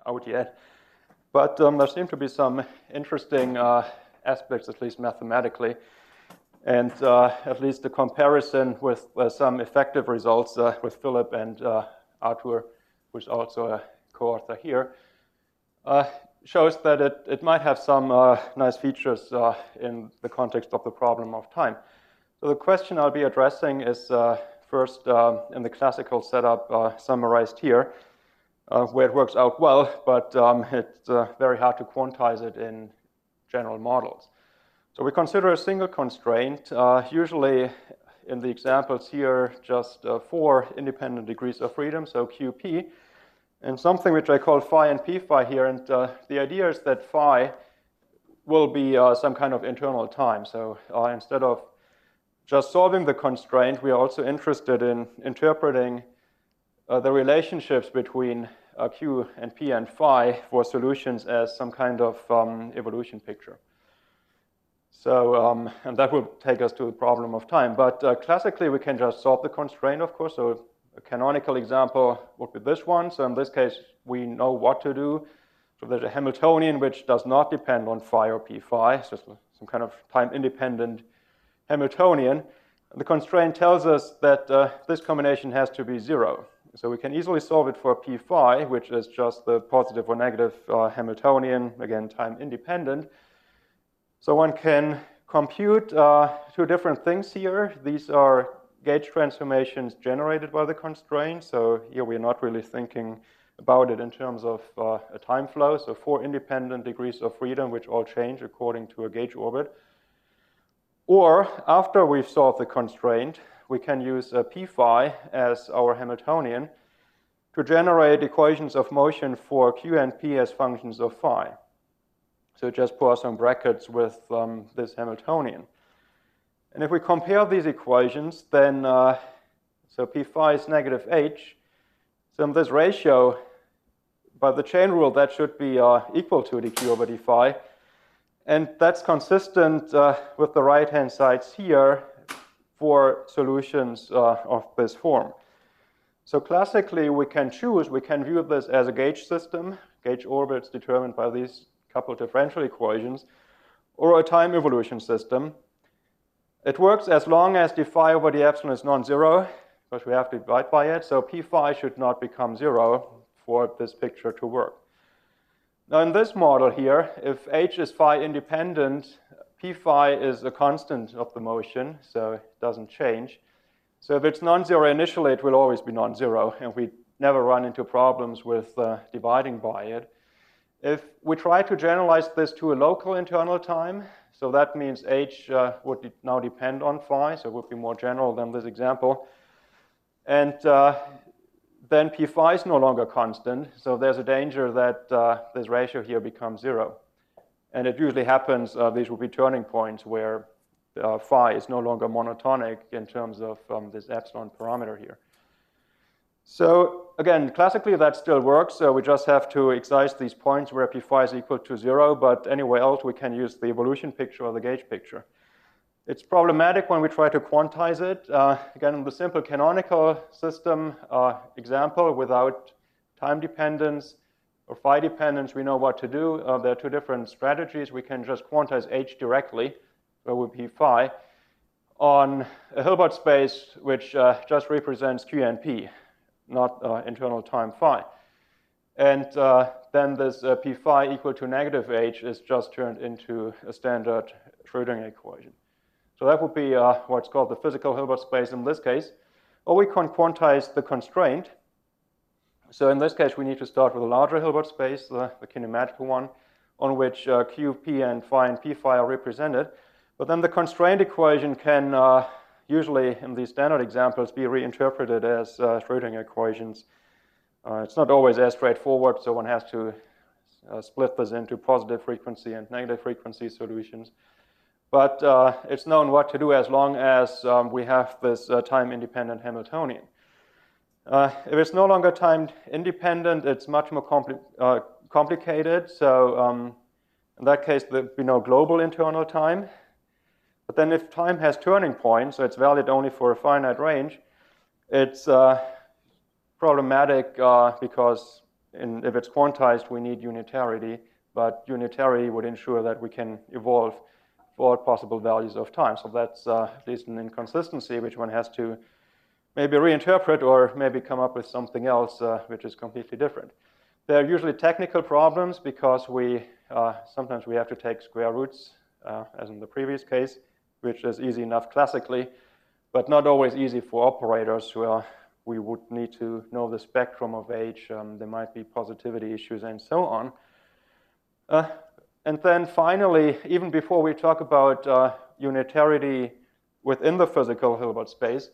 out yet. But there seem to be some interesting aspects, at least mathematically. And at least the comparison with some effective results with Philip and Arthur, who's also a co-author here, shows that it might have some nice features in the context of the problem of time. So the question I'll be addressing is first in the classical setup summarized here, where it works out well, but it's very hard to quantize it in general models. So we consider a single constraint, usually in the examples here, just 4 independent degrees of freedom, so QP, and something which I call phi and p phi here. And the idea is that phi will be some kind of internal time. So instead of just solving the constraint, we are also interested in interpreting the relationships between q and p and phi for solutions as some kind of evolution picture. So, and that will take us to the problem of time. But classically, we can just solve the constraint, of course. So a canonical example would be this one. So in this case, we know what to do. So there's a Hamiltonian which does not depend on phi or p phi. It's just some kind of time-independent Hamiltonian. And the constraint tells us that this combination has to be 0. So we can easily solve it for p phi, which is just the positive or negative Hamiltonian, again, time-independent. So one can compute 2 different things here. These are gauge transformations generated by the constraint. So here we're not really thinking about it in terms of a time flow. So 4 independent degrees of freedom, which all change according to a gauge orbit. Or after we've solved the constraint, we can use p phi as our Hamiltonian to generate equations of motion for q and p as functions of phi. So just Poisson brackets with this Hamiltonian. And if we compare these equations, then so p phi is negative h. So in this ratio, by the chain rule, that should be equal to dq over d phi. And that's consistent with the right-hand sides here for solutions of this form. So classically, we can view this as a gauge system, gauge orbits determined by these couple differential equations, or a time evolution system. It works as long as d phi over d epsilon is non-zero, because we have to divide by it. So p phi should not become 0 for this picture to work. Now in this model here, if h is phi independent, p phi is a constant of the motion, so it doesn't change. So if it's non-zero initially, it will always be non-zero, and we never run into problems with dividing by it. If we try to generalize this to a local internal time, so that means h would now depend on phi, so it would be more general than this example. And then p phi is no longer constant, so there's a danger that this ratio here becomes 0. And it usually happens, these will be turning points where phi is no longer monotonic in terms of this epsilon parameter here. So again, classically that still works. So we just have to excise these points where p phi is equal to 0, but anywhere else we can use the evolution picture or the gauge picture. It's problematic when we try to quantize it. Again, in the simple canonical system example, without time dependence or phi dependence, we know what to do. There are 2 different strategies. We can just quantize h directly, where would be phi, on a Hilbert space which just represents q and p, not internal time phi. And then this p phi equal to negative h is just turned into a standard Schrödinger equation. So that would be what's called the physical Hilbert space in this case. Or we can quantize the constraint. So in this case, we need to start with a larger Hilbert space, the kinematical one, on which q, p, and phi and p phi are represented. But then the constraint equation can usually, in these standard examples, be reinterpreted as Schrödinger equations. It's not always as straightforward, so one has to split this into positive frequency and negative frequency solutions. But it's known what to do as long as we have this time-independent Hamiltonian. If it's no longer time-independent, it's much more complicated. So in that case, there would be no global internal time. But then if time has turning points, so it's valid only for a finite range, it's problematic because if it's quantized, we need unitarity, but unitarity would ensure that we can evolve for all possible values of time. So that's at least an inconsistency which one has to maybe reinterpret or maybe come up with something else which is completely different. There are usually technical problems because sometimes we have to take square roots, as in the previous case, which is easy enough classically, but not always easy for operators where we would need to know the spectrum of H. There might be positivity issues and so on. And then finally, even before we talk about unitarity within the physical Hilbert space,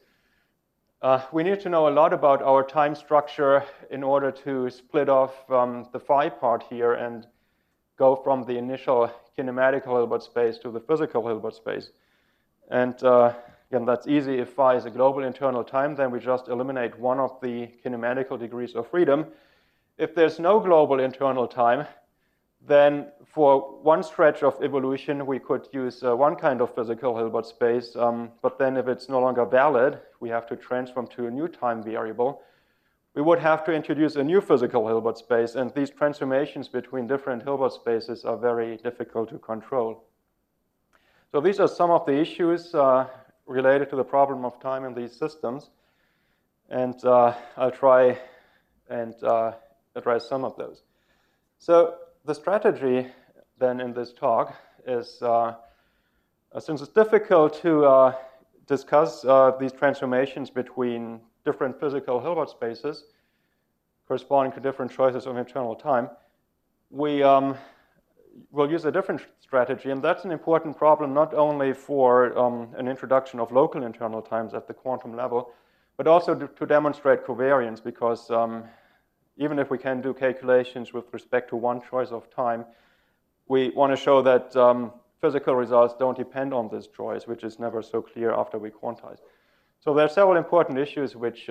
we need to know a lot about our time structure in order to split off the phi part here and go from the initial kinematical Hilbert space to the physical Hilbert space. And again, that's easy. If phi is a global internal time, then we just eliminate one of the kinematical degrees of freedom. If there's no global internal time, then for one stretch of evolution, we could use one kind of physical Hilbert space. But then if it's no longer valid, we have to transform to a new time variable. We would have to introduce a new physical Hilbert space. And these transformations between different Hilbert spaces are very difficult to control. So these are some of the issues related to the problem of time in these systems. And I'll try and address some of those. So the strategy then in this talk is, since it's difficult to discuss these transformations between different physical Hilbert spaces corresponding to different choices of internal time, we will use a different strategy. And that's an important problem not only for an introduction of local internal times at the quantum level, but also to demonstrate covariance, because even if we can do calculations with respect to one choice of time, we want to show that physical results don't depend on this choice, which is never so clear after we quantize. So there are several important issues which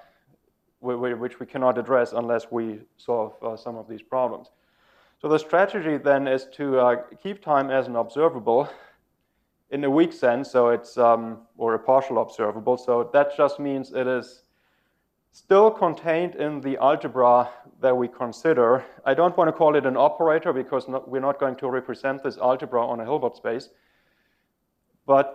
we cannot address unless we solve some of these problems. So the strategy then is to keep time as an observable in a weak sense, so it's or a partial observable. So that just means it is still contained in the algebra that we consider. I don't want to call it an operator because we're not going to represent this algebra on a Hilbert space. But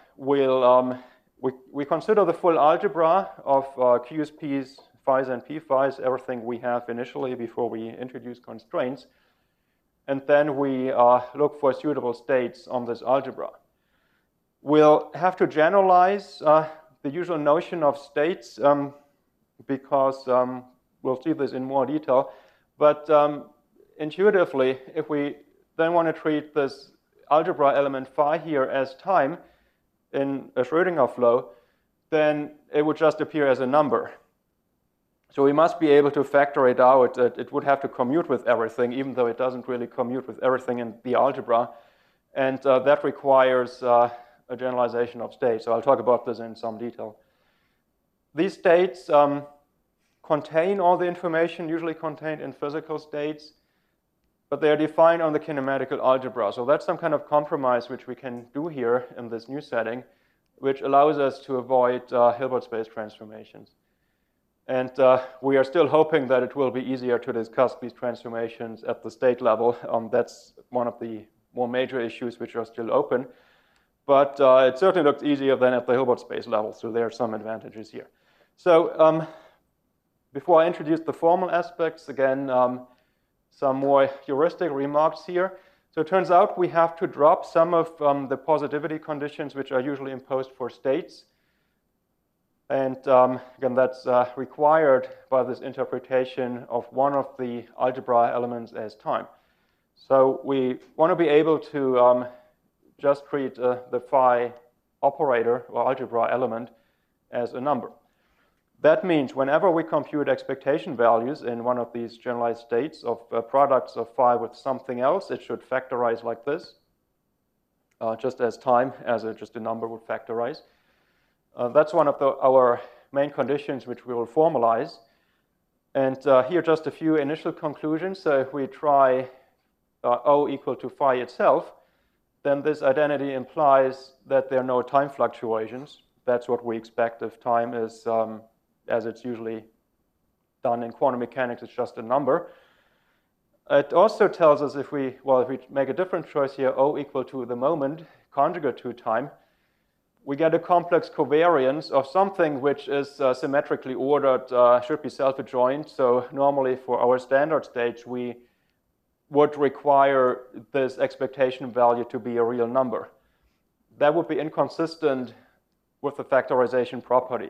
we consider the full algebra of Q's, P's, phi's, and p phi's, everything we have initially before we introduce constraints. And then we look for suitable states on this algebra. We'll have to generalize the usual notion of states because we'll see this in more detail. But intuitively, if we then want to treat this algebra element phi here as time in a Schrödinger flow, then it would just appear as a number. So we must be able to factor it out. It would have to commute with everything, even though it doesn't really commute with everything in the algebra. And that requires a generalization of states. So I'll talk about this in some detail. These states contain all the information usually contained in physical states, but they are defined on the kinematical algebra. So that's some kind of compromise which we can do here in this new setting, which allows us to avoid Hilbert space transformations. And we are still hoping that it will be easier to discuss these transformations at the state level. That's one of the more major issues which are still open. But it certainly looks easier than at the Hilbert space level, so there are some advantages here. So before I introduce the formal aspects, again, some more heuristic remarks here. So it turns out we have to drop some of the positivity conditions which are usually imposed for states. And again, that's required by this interpretation of one of the algebra elements as time. So we want to be able to just treat the phi operator or algebra element as a number. That means whenever we compute expectation values in one of these generalized states of products of phi with something else, it should factorize like this, just as time, as just a number would factorize. That's one of our main conditions which we will formalize. And here just a few initial conclusions. So if we try O equal to phi itself, then this identity implies that there are no time fluctuations. That's what we expect if time is as it's usually done in quantum mechanics, it's just a number. It also tells us if we make a different choice here, O equal to the moment conjugate to time, we get a complex covariance of something which is symmetrically ordered, should be self-adjoint. So normally for our standard states, we would require this expectation value to be a real number. That would be inconsistent with the factorization property.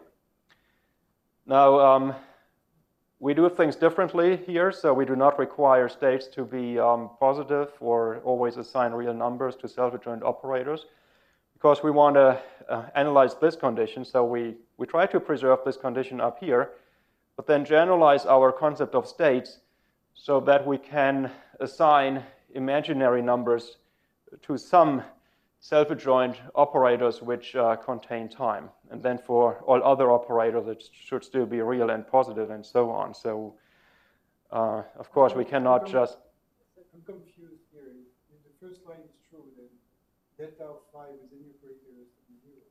Now, we do things differently here, so we do not require states to be positive or always assign real numbers to self-adjoint operators, because we want to analyze this condition. So we try to preserve this condition up here, but then generalize our concept of states so that we can assign imaginary numbers to some self-adjoint operators which contain time. And then for all other operators, it should still be real and positive and so on. So, of course, we cannot just... I'm confused here. If the first line is true, then delta of phi with any operator is to be 0.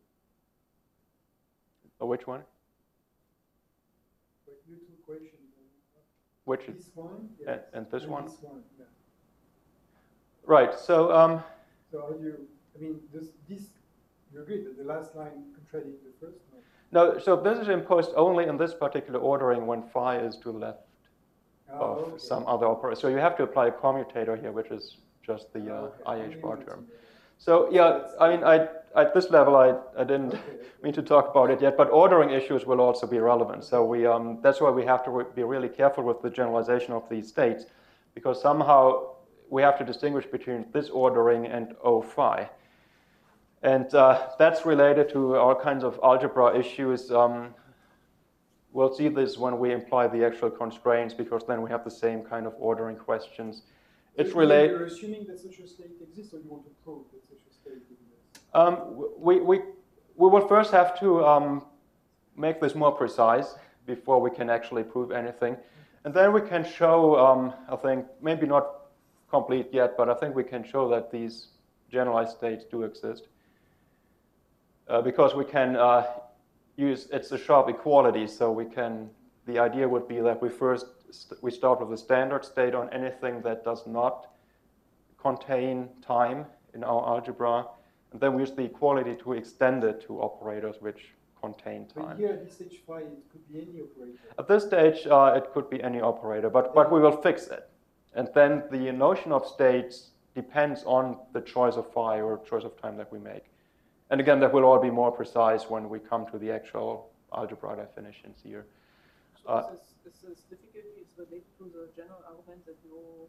Which one? But you two equations. Which this one? Yes. And this one? This one, yeah. Right, so... so how do you... I mean, this you agree that the last line contradicts the first one? No, so this is imposed only in this particular ordering when phi is to the left of some other operator. So you have to apply a commutator here, which is just the IH bar term. So yeah, I mean, at this level, I didn't mean to talk about it yet, but ordering issues will also be relevant. So we that's why we have to be really careful with the generalization of these states, because somehow we have to distinguish between this ordering and O phi. And that's related to all kinds of algebra issues. We'll see this when we imply the actual constraints, because then we have the same kind of ordering questions. It's related. You're assuming that such a state exists, or you want to prove that such a state exists? We will first have to make this more precise before we can actually prove anything. And then we can show, I think, maybe not complete yet, but I think we can show that these generalized states do exist. Because we can use, it's a sharp equality, so we can, the idea would be that we start with a standard state on anything that does not contain time in our algebra, and then we use the equality to extend it to operators which contain time. But here at this stage phi, it could be any operator. At this stage, it could be any operator, but we will fix it. And then the notion of states depends on the choice of phi or choice of time that we make. And again, that will all be more precise when we come to the actual algebra definitions here. So this difficulty is related to the general argument that no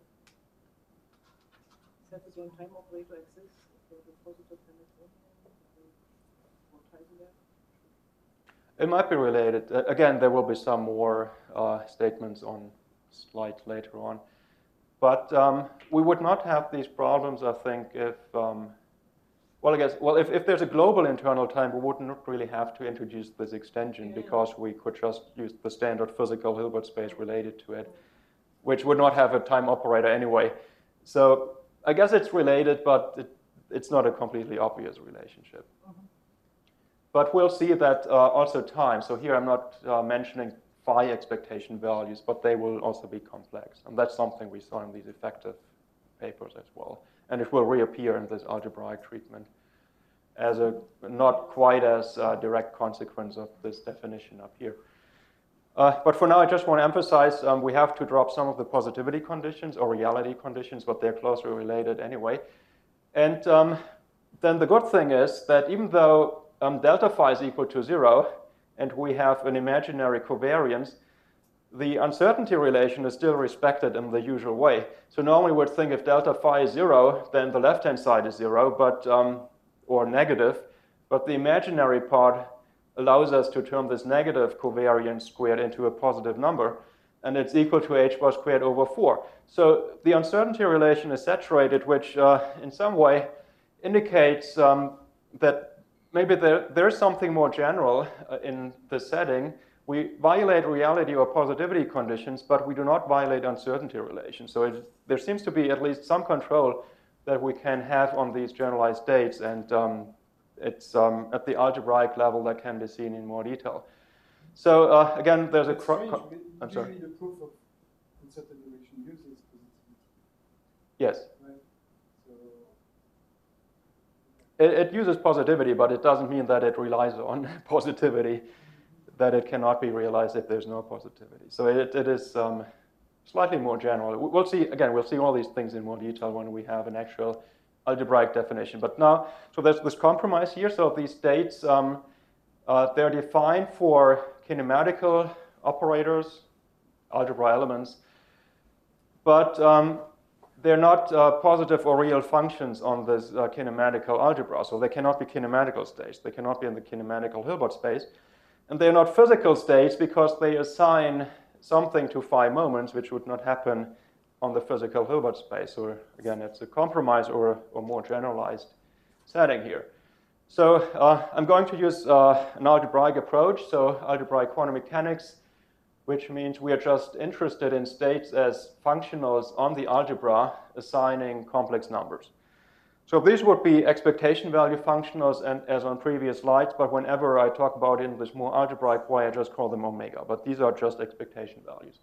self-adjoint time operator exists for the positive Hamiltonian, or ties to that? It might be related. Again, there will be some more statements on slides later on. But we would not have these problems, I think, if if there's a global internal time, we wouldn't really have to introduce this extension, because we could just use the standard physical Hilbert space related to it, which would not have a time operator anyway. So I guess it's related, but it's not a completely obvious relationship. Mm-hmm. But we'll see that also time. So here I'm not mentioning phi expectation values, but they will also be complex. And that's something we saw in these effective papers as well. And it will reappear in this algebraic treatment as a not quite as direct consequence of this definition up here. But for now, I just want to emphasize we have to drop some of the positivity conditions or reality conditions, but they're closely related anyway. And then the good thing is that even though delta phi is equal to 0, and we have an imaginary covariance, the uncertainty relation is still respected in the usual way. So normally we'd think if delta phi is 0, then the left-hand side is 0, but or negative. But the imaginary part allows us to turn this negative covariance squared into a positive number, and it's equal to h bar squared over 4. So the uncertainty relation is saturated, which in some way indicates that maybe there's something more general in this setting. We violate reality or positivity conditions, but we do not violate uncertainty relations. So there seems to be at least some control that we can have on these generalized states, and it's at the algebraic level that can be seen in more detail. So again, there's It's a... strange, I'm sorry. usually the proof of uncertain direction uses positivity, Yes. right? So It uses positivity, but it doesn't mean that it relies on positivity, that it cannot be realized if there's no positivity. So it is slightly more general. We'll see, again, we'll see all these things in more detail when we have an actual algebraic definition. But now, so there's this compromise here. So these states, they're defined for kinematical operators, algebra elements, but they're not positive or real functions on this kinematical algebra. So they cannot be kinematical states. They cannot be in the kinematical Hilbert space. And they're not physical states because they assign something to phi moments, which would not happen on the physical Hilbert space. So again, it's a compromise or more generalized setting here. So I'm going to use an algebraic approach, so algebraic quantum mechanics, which means we are just interested in states as functionals on the algebra assigning complex numbers. So these would be expectation value functionals, and as on previous slides, but whenever I talk about it in this more algebraic way, I just call them omega, but these are just expectation values.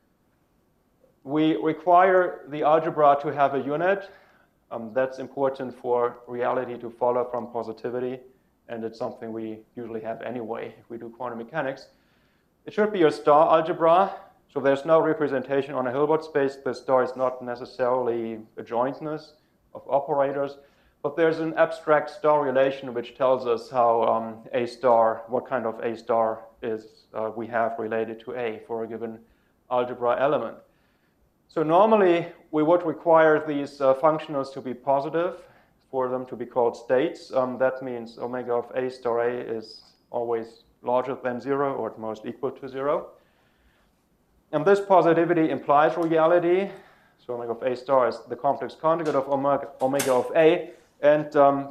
We require the algebra to have a unit. That's important for reality to follow from positivity, and it's something we usually have anyway if we do quantum mechanics. It should be a star algebra, so there's no representation on a Hilbert space. The star is not necessarily a jointness of operators, but there's an abstract star relation which tells us how A star, what kind of A star is we have related to A for a given algebra element. So normally we would require these functionals to be positive for them to be called states. That means omega of A star A is always larger than 0 or at most equal to 0. And this positivity implies reality. So omega of A star is the complex conjugate of omega of A. And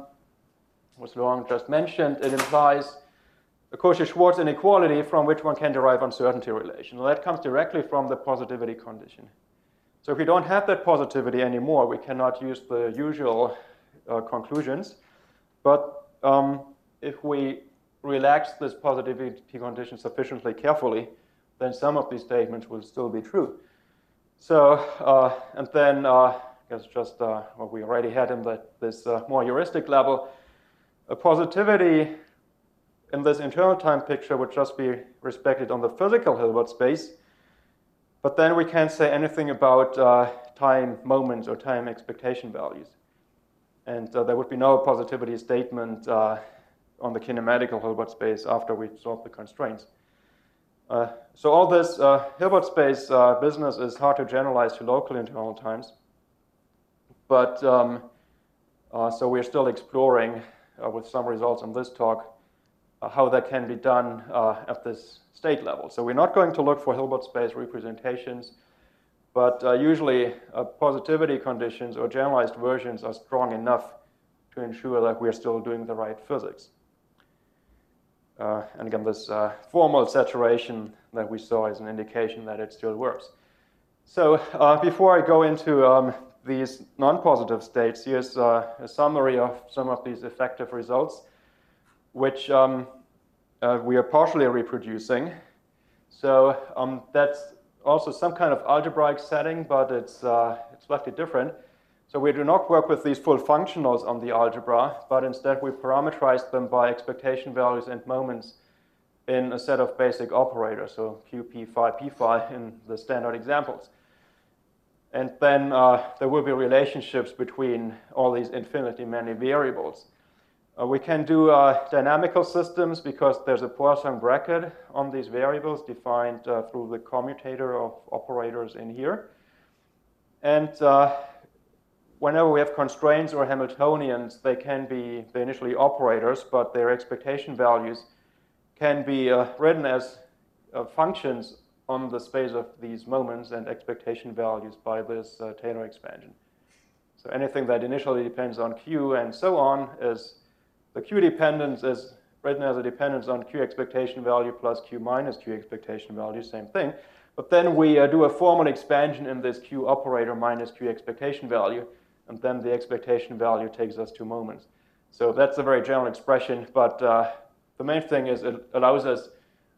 as Laurent just mentioned, it implies a Cauchy-Schwarz inequality from which one can derive uncertainty relation. Well, that comes directly from the positivity condition. So if we don't have that positivity anymore, we cannot use the usual conclusions. But if we relax this positivity condition sufficiently carefully, then some of these statements will still be true. So, and then, I guess just what we already had in this more heuristic level, a positivity in this internal time picture would just be respected on the physical Hilbert space, but then we can't say anything about time moments or time expectation values. And there would be no positivity statement on the kinematical Hilbert space after we solve the constraints. So all this Hilbert space business is hard to generalize to local internal times. But so we're still exploring with some results on this talk how that can be done at this state level. So we're not going to look for Hilbert space representations, but usually positivity conditions or generalized versions are strong enough to ensure that we're still doing the right physics. And again, this formal saturation that we saw is an indication that it still works. So before I go into these non-positive states, here's a summary of some of these effective results, which we are partially reproducing. So that's also some kind of algebraic setting, but it's slightly different. So we do not work with these full functionals on the algebra, but instead we parameterize them by expectation values and moments in a set of basic operators, so Q, P, phi, P, phi in the standard examples. And then there will be relationships between all these infinitely many variables. We can do dynamical systems because there's a Poisson bracket on these variables defined through the commutator of operators in here. And whenever we have constraints or Hamiltonians, they can be the initially operators, but their expectation values can be written as functions on the space of these moments and expectation values by this Taylor expansion. So anything that initially depends on Q and so on is the Q dependence is written as a dependence on Q expectation value plus Q minus Q expectation value, same thing. But then we do a formal expansion in this Q operator minus Q expectation value, and then the expectation value takes us to moments. So that's a very general expression, but the main thing is it allows us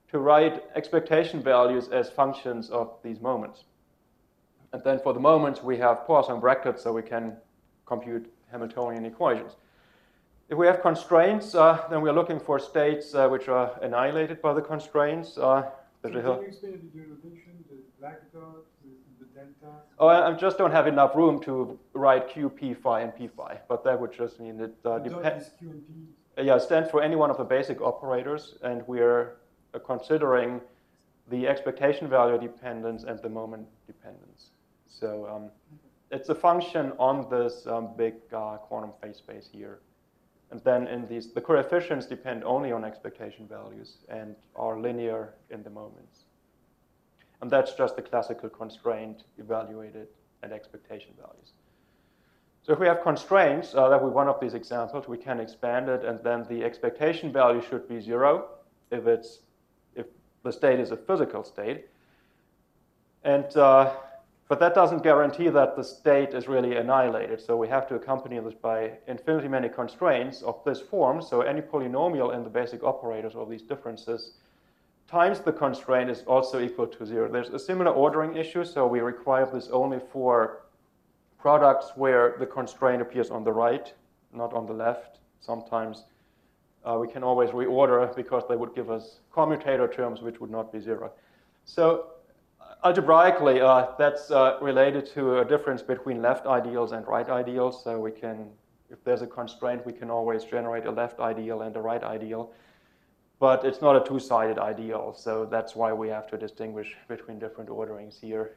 to write expectation values as functions of these moments. And then for the moments, we have Poisson brackets, so we can compute Hamiltonian equations. If we have constraints, then we're looking for states which are annihilated by the constraints. So can you explain the derivation, the black dot, the delta? Oh, I just don't have enough room to write Q, P phi, and P phi, but that would just mean that depends. Q and P. Yeah, stands for any one of the basic operators, and we're considering the expectation value dependence and the moment dependence. So it's a function on this big quantum phase space here. And then in these, the coefficients depend only on expectation values and are linear in the moments. And that's just the classical constraint evaluated at expectation values. So if we have constraints, that would be one of these examples, we can expand it, and then the expectation value should be 0 if the state is a physical state. And but that doesn't guarantee that the state is really annihilated. So we have to accompany this by infinitely many constraints of this form. So any polynomial in the basic operators of these differences times the constraint is also equal to 0. There's a similar ordering issue. So we require this only for products where the constraint appears on the right, not on the left. Sometimes we can always reorder because they would give us commutator terms which would not be 0. So algebraically, that's related to a difference between left ideals and right ideals. So we can, if there's a constraint, we can always generate a left ideal and a right ideal. But it's not a two-sided ideal. So that's why we have to distinguish between different orderings here.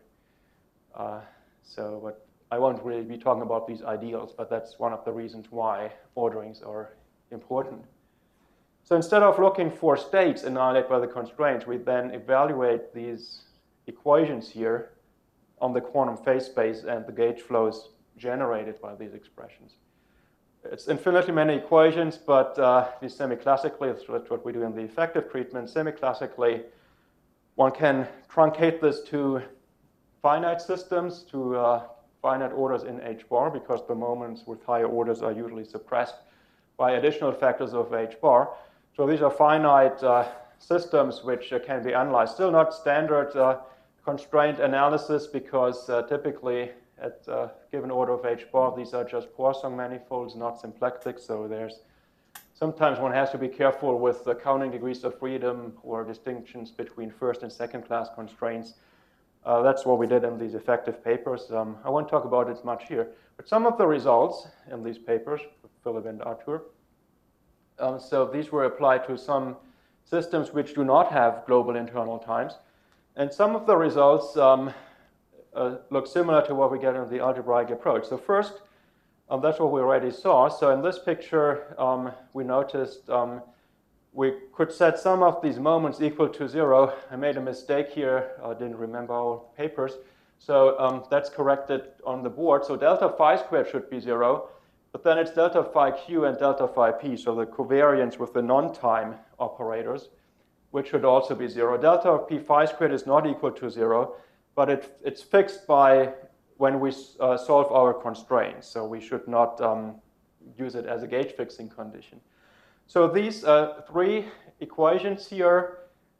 But I won't really be talking about these ideals, but that's one of the reasons why orderings are important. So instead of looking for states annihilated by the constraints, we then evaluate these equations here on the quantum phase space and the gauge flows generated by these expressions. It's infinitely many equations, but these semi-classically, that's what we do in the effective treatment. Semi-classically, one can truncate this to finite systems, to finite orders in h bar, because the moments with higher orders are usually suppressed by additional factors of h bar. So these are finite systems which can be analyzed. Still not standard constraint analysis, because typically at a given order of h bar, these are just Poisson manifolds, not symplectic. So there's sometimes one has to be careful with the counting degrees of freedom or distinctions between first and second class constraints. That's what we did in these effective papers. I won't talk about it much here, but some of the results in these papers, Philip and Arthur, so these were applied to some systems which do not have global internal times. And some of the results look similar to what we get in the algebraic approach. So first, that's what we already saw. So in this picture, we noticed we could set some of these moments equal to 0. I made a mistake here. I didn't remember our papers. So that's corrected on the board. So delta phi squared should be 0. But then it's delta phi q and delta phi p, so the covariance with the non-time operators, which should also be 0. Delta p phi squared is not equal to 0, but it's fixed by when we solve our constraints. So we should not use it as a gauge fixing condition. So these three equations here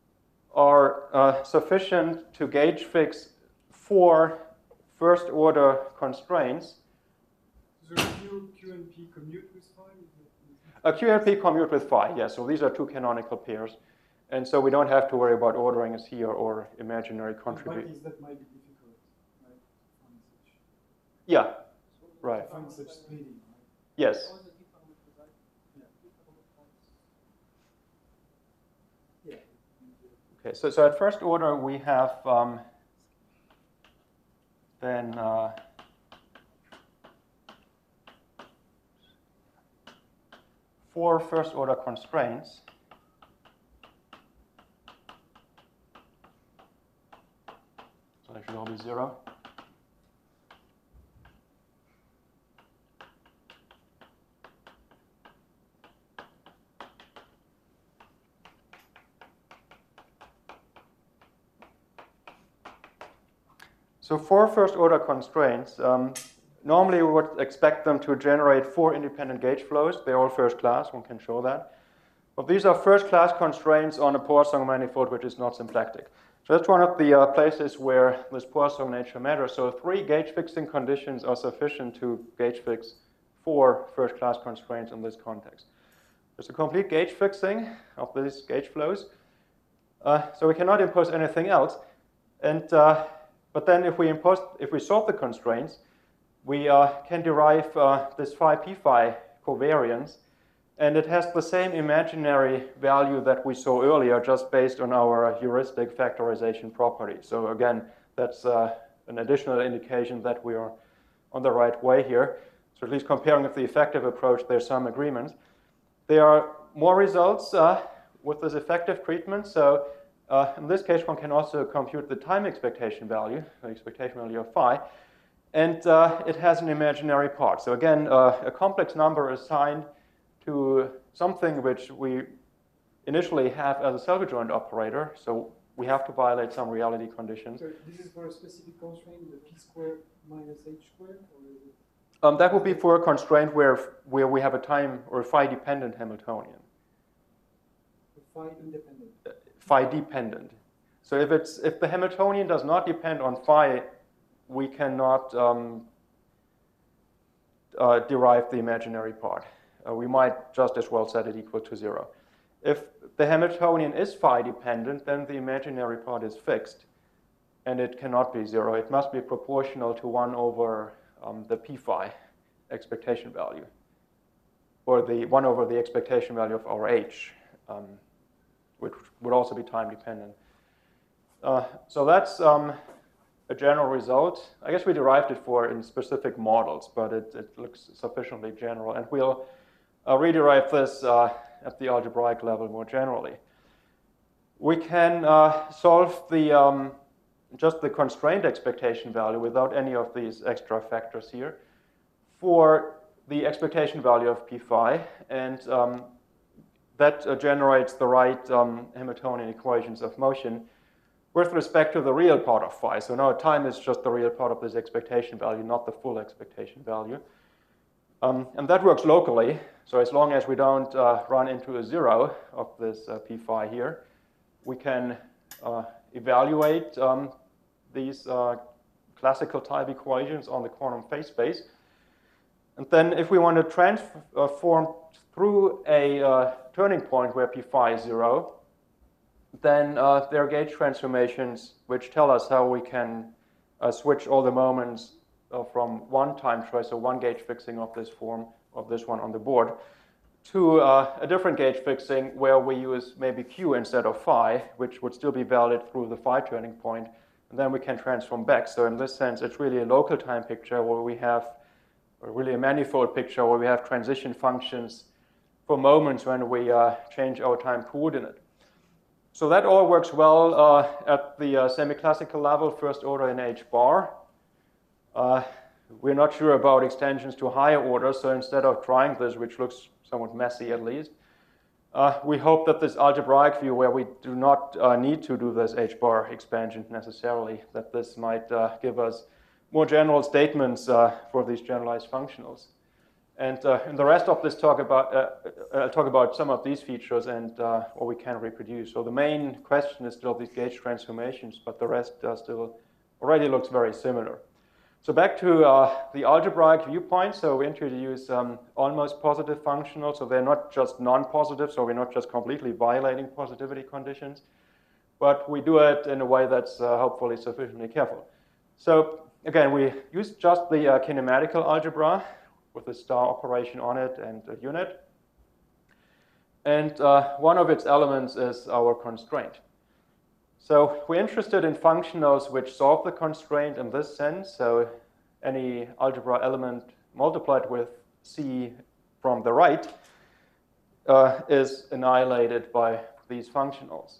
are sufficient to gauge fix 4 first order constraints. So Q and P commute with phi? Q and P commute with phi, yes. So these are two canonical pairs. And so we don't have to worry about ordering is here or imaginary contribution. But that might be difficult, right? Yeah, right. Find such splitting, right? Yes. Yeah. Okay, so at first order we have then four first order constraints. So they should all be 0. So 4 first order constraints. Normally we would expect them to generate 4 independent gauge flows. They're all first class, one can show that. Well, these are first-class constraints on a Poisson manifold which is not symplectic. So that's one of the places where this Poisson nature matters. So 3 gauge fixing conditions are sufficient to gauge fix 4 first-class constraints in this context. There's a complete gauge fixing of these gauge flows. So we cannot impose anything else. And but then if we solve the constraints, we can derive this phi p phi covariance, and it has the same imaginary value that we saw earlier, just based on our heuristic factorization property. So again, that's an additional indication that we are on the right way here. So at least comparing with the effective approach, there's some agreement. There are more results with this effective treatment. So in this case, one can also compute the time expectation value, the expectation value of phi, and it has an imaginary part. So again, a complex number assigned to something which we initially have as a self-adjoint operator. So we have to violate some reality conditions. So this is for a specific constraint, the p squared minus h squared, or is it? That would be for a constraint where we have a time or a phi-dependent Hamiltonian. Phi independent. Phi-dependent. So if the Hamiltonian does not depend on phi, we cannot derive the imaginary part. We might just as well set it equal to 0. If the Hamiltonian is phi-dependent, then the imaginary part is fixed, and it cannot be 0. It must be proportional to 1 over the p phi expectation value, or the 1 over the expectation value of our h, which would also be time dependent. So that's a general result. I guess we derived it in specific models, but it looks sufficiently general, and we'll rederive this at the algebraic level more generally. We can solve the just the constraint expectation value without any of these extra factors here for the expectation value of p phi, and that generates the right Hamiltonian equations of motion with respect to the real part of phi. So now time is just the real part of this expectation value, not the full expectation value. And that works locally. So as long as we don't run into a 0 of this p phi here, we can evaluate these classical type equations on the quantum phase space. And then if we want to transform through a turning point where p phi is 0, then there are gauge transformations which tell us how we can switch all the moments from one time choice, so one gauge fixing of this form, of this one on the board, to a different gauge fixing where we use maybe q instead of phi, which would still be valid through the phi turning point, and then we can transform back. So in this sense, it's really a local time picture where we have, or really a manifold picture where we have transition functions for moments when we change our time coordinate. So that all works well at the semi-classical level, first order in h bar. We're not sure about extensions to higher orders, so instead of trying this, which looks somewhat messy at least, we hope that this algebraic view where we do not need to do this h bar expansion necessarily, that this might give us more general statements for these generalized functionals. And in the rest of this talk, I'll talk about some of these features and what we can reproduce. So the main question is still these gauge transformations, but the rest still already looks very similar. So back to the algebraic viewpoint. So we introduce almost positive functionals. So they're not just non-positive, so we're not just completely violating positivity conditions, but we do it in a way that's hopefully sufficiently careful. So again, we use just the kinematical algebra with the star operation on it and a unit. And one of its elements is our constraint. So we're interested in functionals which solve the constraint in this sense. So any algebra element multiplied with c from the right is annihilated by these functionals.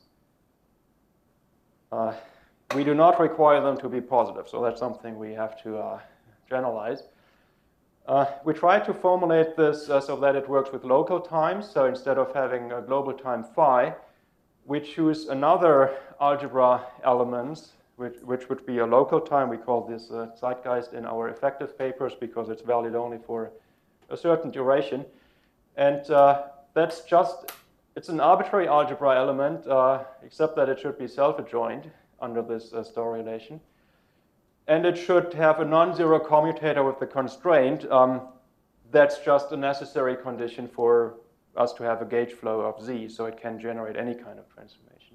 We do not require them to be positive, so that's something we have to generalize. We try to formulate this so that it works with local time. So instead of having a global time phi, we choose another algebra element, which would be a local time. We call this Zeitgeist in our effective papers because it's valid only for a certain duration. And that's just It's an arbitrary algebra element, except that it should be self-adjoint under this store relation. And it should have a non-zero commutator with the constraint. That's just a necessary condition for us to have a gauge flow of Z, so it can generate any kind of transformation.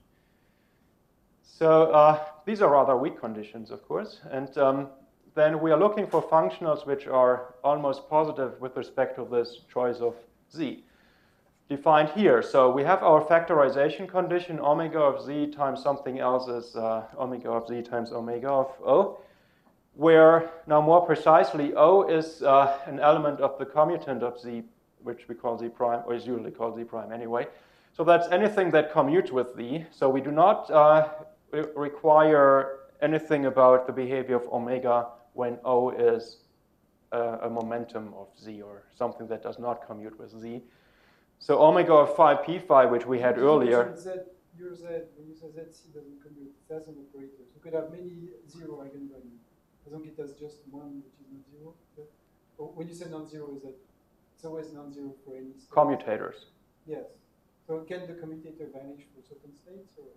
So these are rather weak conditions, of course. And then we are looking for functionals which are almost positive with respect to this choice of Z, defined here. So we have our factorization condition, omega of Z times something else is omega of Z times omega of O, where now more precisely O is an element of the commutant of Z, which we call Z prime, or is usually called Z prime anyway. So that's anything that commutes with Z. So we do not require anything about the behavior of omega when O is a momentum of Z or something that does not commute with Z. So omega of phi p phi, which we had earlier. Your Z, when you say ZC doesn't commute, that's an operator. So you could have many zero eigenvalues, as long as it has just one which is not zero. But when you say non-zero, is that it's always non-zero for any state? Commutators. Yes. So can the commutator vanish for certain states? Or?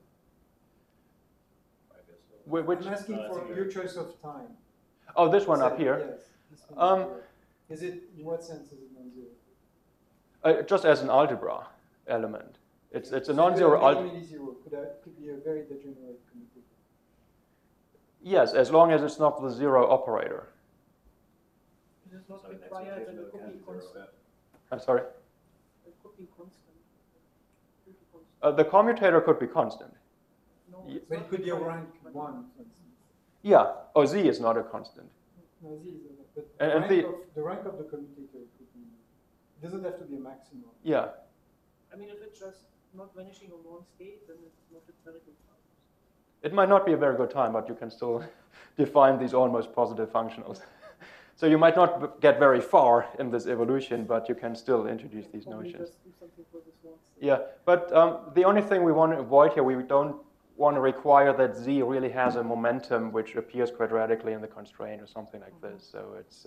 I guess so. Which, I'm asking for your choice of time. oh, this one up here. Yes. This one up here. Is it, in what sense is it non-zero? Just as an algebra element. It's a So non-zero algebra. Could be a very degenerate commutator. Yes, as long as it's not the zero operator. It is not So in that required situation, that a it copy can zero constant. out. I'm sorry. A copy constant. Copy constant. The commutator could be constant. No, Ye- it's But not it could be a required, rank but- 1, for instance. Yeah. Oh, Z is not a constant. No, Z is not. But And the rank of the commutator could be. It doesn't have to be a maximum. Yeah. I mean, if it's just not vanishing on one state, then it's not a very good time. It might not be a very good time, but you can still define these almost positive functionals. So you might not get very far in this evolution, but you can still introduce these Probably notions. just do something for this one state. Yeah, but the only thing we want to avoid here, we don't want to require that Z really has a momentum which appears quadratically in the constraint or something like this. So it's,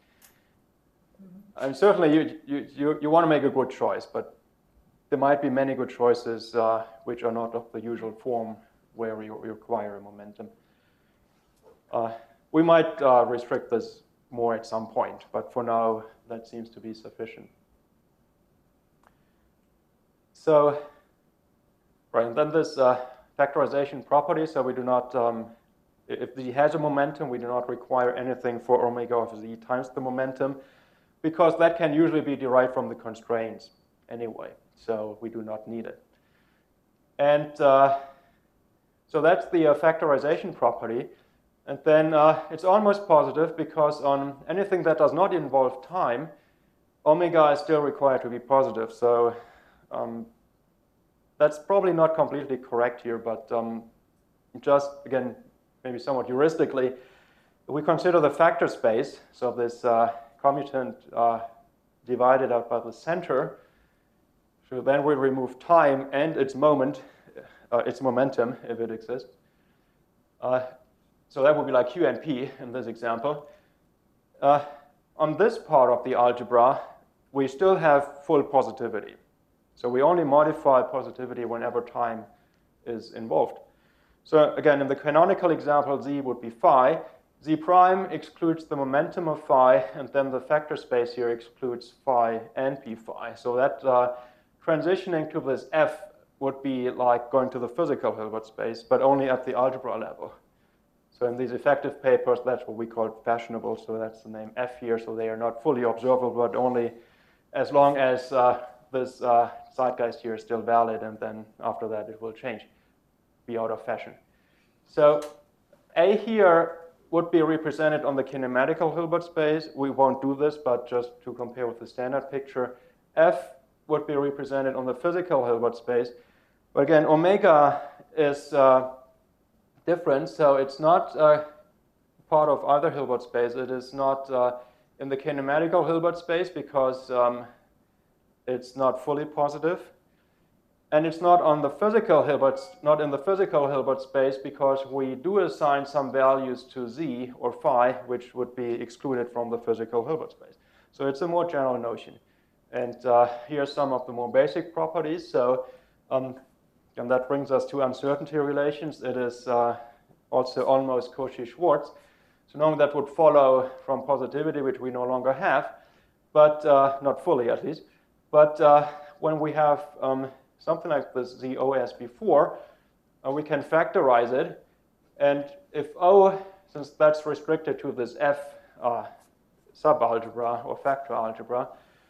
and certainly you want to make a good choice, but there might be many good choices which are not of the usual form where you require a momentum. We might restrict this more at some point, but for now, that seems to be sufficient. So, right, and then this factorization property, so we do not, if Z has a momentum, we do not require anything for omega of Z times the momentum, because that can usually be derived from the constraints anyway, so we do not need it. And so that's the factorization property. And then it's almost positive because on anything that does not involve time, omega is still required to be positive. So that's probably not completely correct here, but just, again, maybe somewhat heuristically, if we consider the factor space, so this commutant divided out by the center, so then we remove time and its moment, its momentum, if it exists. So that would be like Q and P in this example. On this part of the algebra, we still have full positivity. So we only modify positivity whenever time is involved. So again, in the canonical example, Z would be phi. Z prime excludes the momentum of phi, and then the factor space here excludes phi and p phi. So that transitioning to this F would be like going to the physical Hilbert space, but only at the algebra level. So in these effective papers, that's what we call fashionable, so that's the name F here, so they are not fully observable, but only as long as this zeitgeist here is still valid, and then after that it will change, be out of fashion. So A here would be represented on the kinematical Hilbert space. We won't do this, but just to compare with the standard picture. F would be represented on the physical Hilbert space. But again, omega is different, so it's not part of either Hilbert space. It is not in the kinematical Hilbert space because it's not fully positive. And it's not on the physical Hilbert, not in the physical Hilbert space because we do assign some values to Z or phi, which would be excluded from the physical Hilbert space. So it's a more general notion. And here are some of the more basic properties. So and that brings us to uncertainty relations. It is also almost Cauchy-Schwarz. So normally that would follow from positivity, which we no longer have, but not fully at least. But when we have something like this ZO as before, we can factorize it. And if O, since that's restricted to this F subalgebra or factor algebra,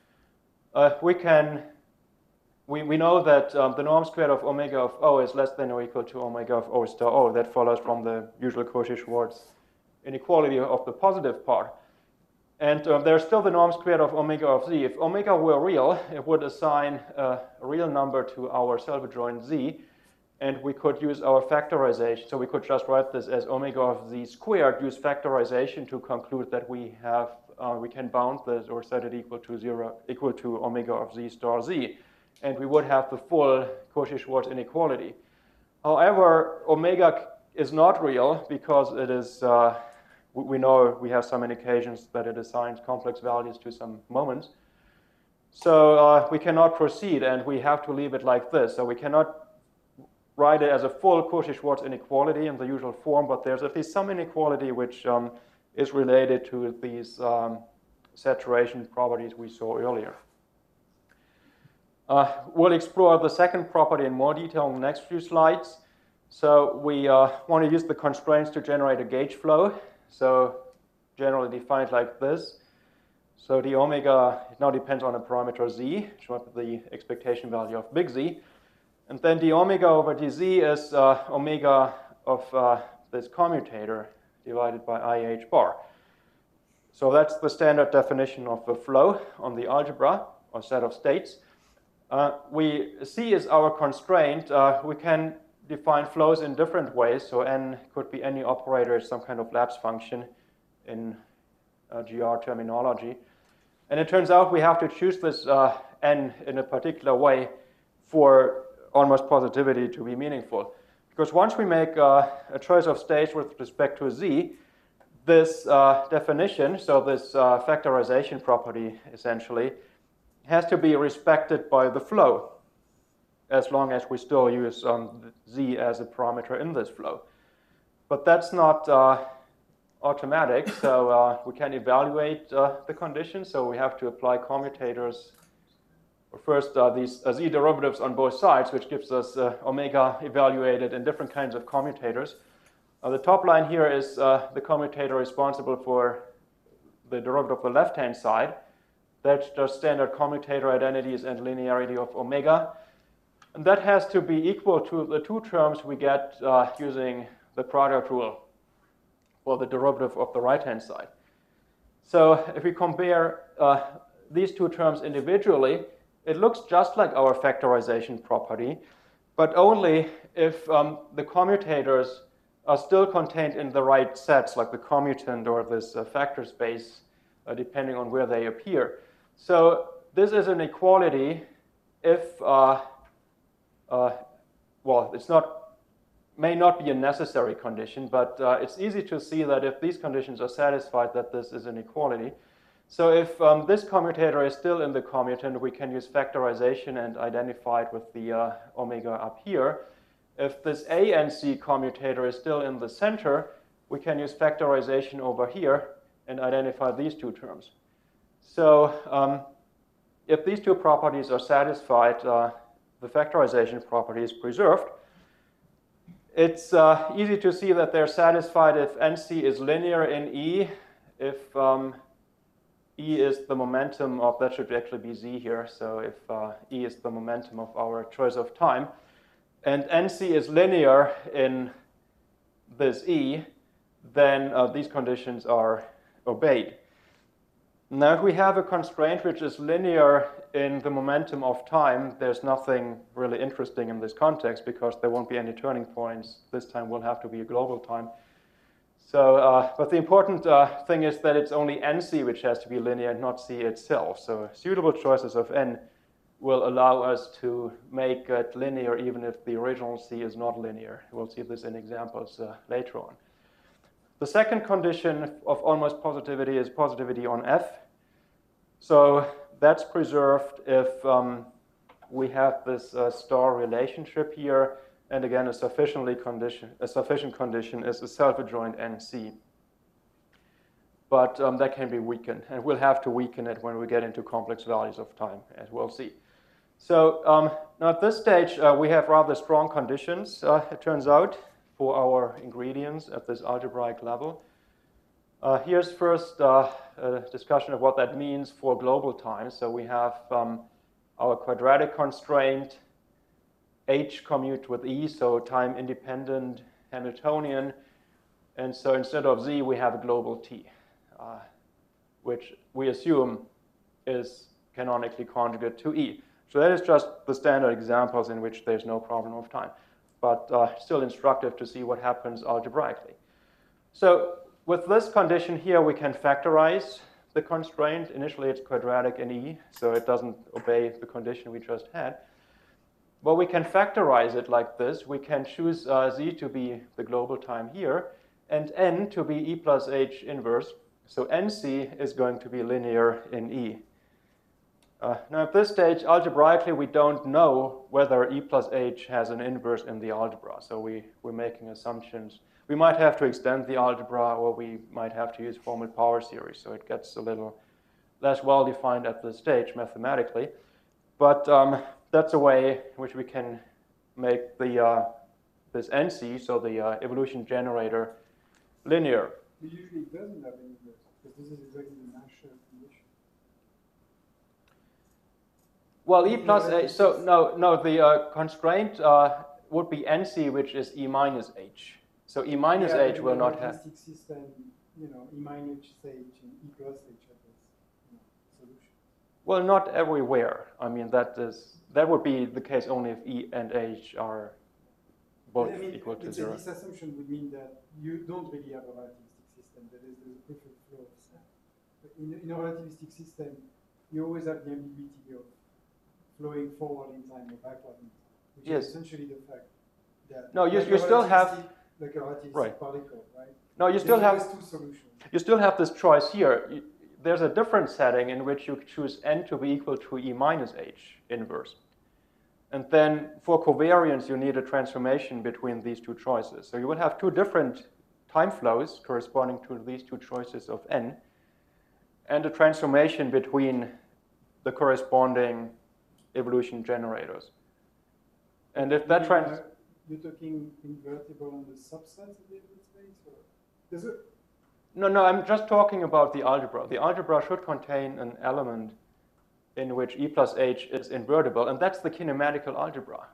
we know that the norm squared of omega of O is less than or equal to omega of O star O. That follows from the usual Cauchy-Schwarz inequality of the positive part. And there's still the norm squared of omega of Z. If omega were real, it would assign a real number to our self-adjoint Z, and we could use our factorization. So we could just write this as omega of Z squared, use factorization to conclude that we can bound this or set it equal to omega of Z star Z. And we would have the full Cauchy-Schwarz inequality. However, omega is not real because it is, we know we have some indications that it assigns complex values to some moments. So we cannot proceed, and we have to leave it like this. So we cannot write it as a full Cauchy-Schwarz inequality in the usual form, but there's at least some inequality which is related to these saturation properties we saw earlier. We'll explore the second property in more detail in the next few slides. So we want to use the constraints to generate a gauge flow. So generally defined like this. So the omega now depends on a parameter Z, which is the expectation value of big Z. And then the omega over dz is omega of this commutator divided by IH bar. So that's the standard definition of the flow on the algebra or set of states. C is our constraint. We can define flows in different ways. So n could be any operator, some kind of lapse function in GR terminology. And it turns out we have to choose this n in a particular way for almost positivity to be meaningful. Because once we make a choice of states with respect to Z, this definition, so this factorization property essentially, has to be respected by the flow, as long as we still use Z as a parameter in this flow. But that's not automatic, so we can evaluate the conditions. So we have to apply commutators. First, these Z derivatives on both sides, which gives us omega evaluated in different kinds of commutators. The top line here is the commutator responsible for the derivative of the left-hand side. That's just standard commutator identities and linearity of omega. And that has to be equal to the two terms we get using the product rule for the derivative of the right-hand side. So if we compare these two terms individually, it looks just like our factorization property, but only if the commutators are still contained in the right sets, like the commutant or this factor space, depending on where they appear. So this is an equality if, well, it's may not be a necessary condition, but it's easy to see that if these conditions are satisfied, that this is an equality. So if this commutator is still in the commutant, we can use factorization and identify it with the omega up here. If this A and C commutator is still in the center, we can use factorization over here and identify these two terms. So if these two properties are satisfied, the factorization property is preserved. It's easy to see that they're satisfied if NC is linear in E, if E is the momentum of, that should actually be Z here, so if E is the momentum of our choice of time, and NC is linear in this E, then these conditions are obeyed. Now if we have a constraint which is linear in the momentum of time, there's nothing really interesting in this context because there won't be any turning points. This time will have to be a global time. So, but the important thing is that it's only NC which has to be linear and not C itself. So suitable choices of N will allow us to make it linear even if the original C is not linear. We'll see this in examples later on. The second condition of almost positivity is positivity on F. So that's preserved if we have this star relationship here, and again, a sufficient condition is a self-adjoint NC. But that can be weakened, and we'll have to weaken it when we get into complex values of time, as we'll see. So now at this stage, we have rather strong conditions, it turns out, for our ingredients at this algebraic level. Here's first a discussion of what that means for global time. So we have our quadratic constraint, h commute with e, so time-independent Hamiltonian. And so instead of z, we have a global t, which we assume is canonically conjugate to e. So that is just the standard examples in which there's no problem of time, but still instructive to see what happens algebraically. So with this condition here, we can factorize the constraint. Initially, it's quadratic in e, so it doesn't obey the condition we just had. But we can factorize it like this. We can choose z to be the global time here, and n to be e plus h inverse. So nc is going to be linear in e. Now at this stage, algebraically, we don't know whether e plus h has an inverse in the algebra. So we're making assumptions. We might have to extend the algebra, or we might have to use formal power series. So it gets a little less well-defined at this stage mathematically. But that's a way in which we can make the this NC, so the evolution generator, linear. It usually doesn't have any inverse, because this is exactly the Nash condition. Well, e plus h, so no, the constraint would be NC, which is e minus h. So e minus h will not have. In a system, you know, e minus h and e plus h have this, solution. Well, not everywhere. I mean, that would be the case only if e and h are both equal to 0. This assumption would mean that you don't really have a relativistic system. That is, there's a perfect flow of stuff. But in a relativistic system, you always have the ambiguity of flowing forward in time or backward in time, which is essentially the fact that you still have like a relativistic particle, right? No, you still have two solutions. You still have this choice here. There's a different setting in which you choose n to be equal to e minus h inverse. And then for covariance, you need a transformation between these two choices. So you will have two different time flows corresponding to these two choices of n, and a transformation between the corresponding evolution generators. And if that you're talking invertible on the subsets of the inverse space, or does it? No, I'm just talking about the algebra. The algebra should contain an element in which e plus h is invertible, and that's the kinematical algebra.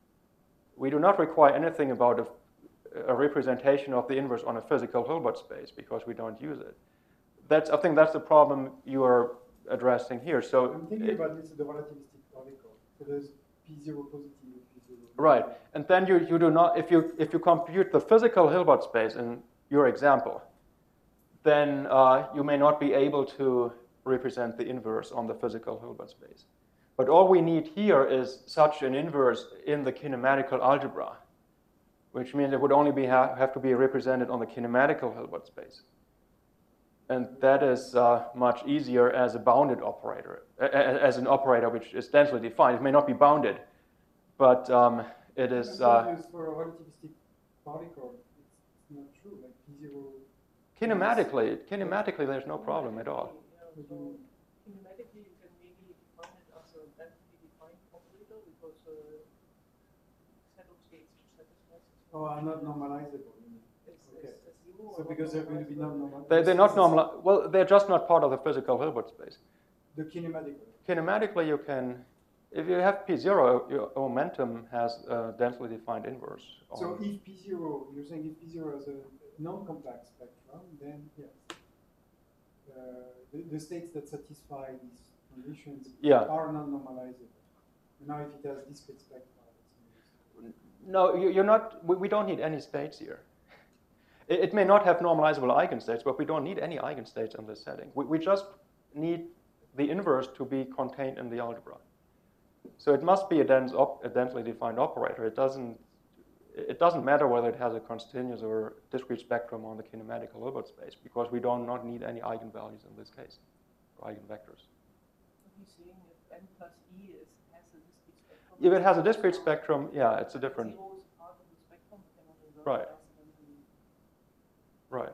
We do not require anything about a representation of the inverse on a physical Hilbert space because we don't use it. I think that's the problem you are addressing here. So I'm thinking about this the relativistic particle. So there's p0 positive and p0. Right, and then you do not, if you compute the physical Hilbert space in your example, then you may not be able to represent the inverse on the physical Hilbert space. But all we need here is such an inverse in the kinematical algebra, which means it would only have to be represented on the kinematical Hilbert space. And that is much easier as a bounded operator, as an operator which is densely defined. It may not be bounded, but it is. For a relativistic particle, it's not true. Like p0. Kinematically, there's no problem at all. Yeah, so kinematically, you can maybe define it as a densely defined operator because set of states to satisfy. Oh, are not normalizable. Okay. So because they're going to be non-normalizable. They're not normal. Well, they're just not part of the physical Hilbert space. The kinematically. Kinematically, you can. If you have P0, your momentum has a densely defined inverse. So if P0, you're saying if P0 has a non-compact spectrum, then yes. The states that satisfy these conditions are non-normalizable. Now if it has discrete spectra, no, you're not. We don't need any states here. It may not have normalizable eigenstates, but we don't need any eigenstates in this setting. We just need the inverse to be contained in the algebra. So it must be a densely defined operator. It doesn't matter whether it has a continuous or discrete spectrum on the kinematical Hilbert space, because we do not need any eigenvalues in this case, or eigenvectors. be saying if n plus e has a discrete spectrum. If it has a discrete spectrum, yeah, it's a different. Zero is part of the spectrum, we cannot invert Right. it accidentally. Right.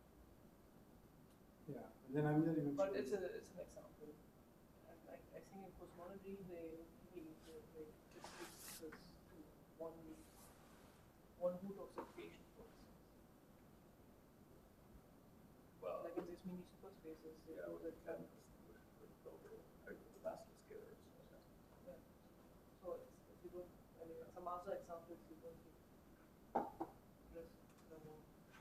Yeah, and then I'm not even But sure. it's an example. And I think in cosmology they discrete to one root of the equation, for instance. Well, Like in these mini superspaces, they yeah, know that master scalars. so if you don't, I mean, some other examples you don't need just the one.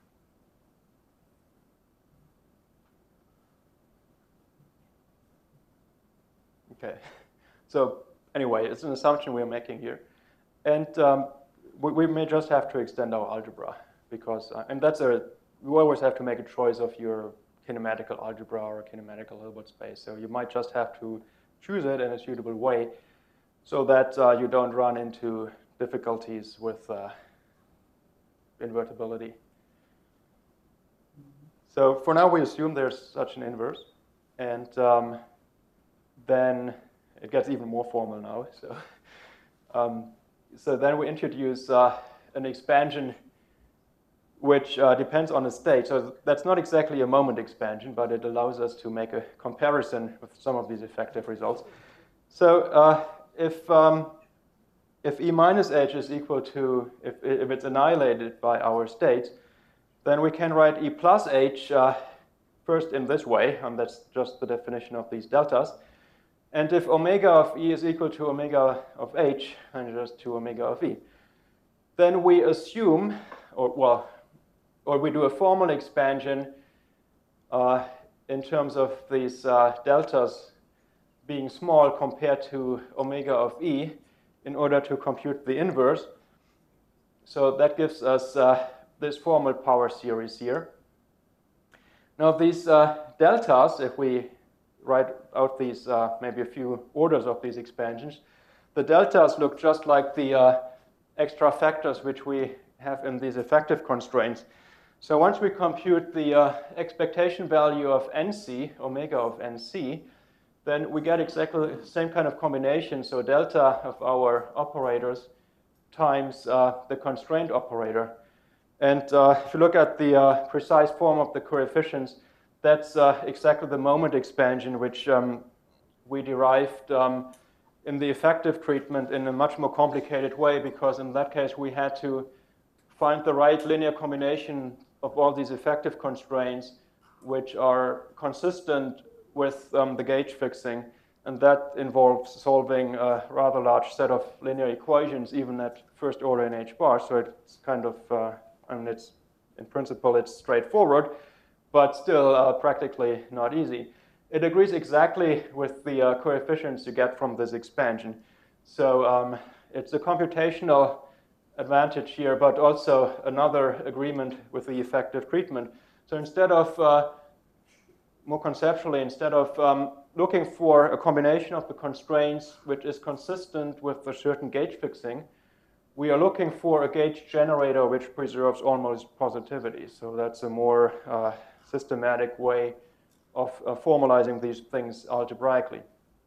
Okay. So anyway, it's an assumption we're making here. And we may just have to extend our algebra because, and you always have to make a choice of your kinematical algebra or kinematical Hilbert space. So you might just have to choose it in a suitable way so that you don't run into difficulties with invertibility. So for now, we assume there's such an inverse. And then it gets even more formal now. So then we introduce an expansion which depends on the state. So that's not exactly a moment expansion, but it allows us to make a comparison with some of these effective results. So if E minus h is equal to, if it's annihilated by our state, then we can write E plus h first in this way, and that's just the definition of these deltas. And if omega of E is equal to omega of h, and just to omega of E, then we assume, or we do a formal expansion in terms of these deltas being small compared to omega of E in order to compute the inverse. So that gives us this formal power series here. Now these deltas, if we write out these maybe a few orders of these expansions, the deltas look just like the extra factors which we have in these effective constraints. So once we compute the expectation value of NC, omega of NC, then we get exactly the same kind of combination. So delta of our operators times the constraint operator. And if you look at the precise form of the coefficients, that's exactly the moment expansion which we derived in the effective treatment in a much more complicated way, because in that case we had to find the right linear combination of all these effective constraints which are consistent with the gauge fixing, and that involves solving a rather large set of linear equations even at first order in h bar. So it's kind of, it's in principle it's straightforward, but still practically not easy. It agrees exactly with the coefficients you get from this expansion. So it's a computational advantage here, but also another agreement with the effective treatment. So instead of, more conceptually, instead of looking for a combination of the constraints which is consistent with a certain gauge fixing, we are looking for a gauge generator which preserves almost positivity. So that's a more systematic way of formalizing these things algebraically.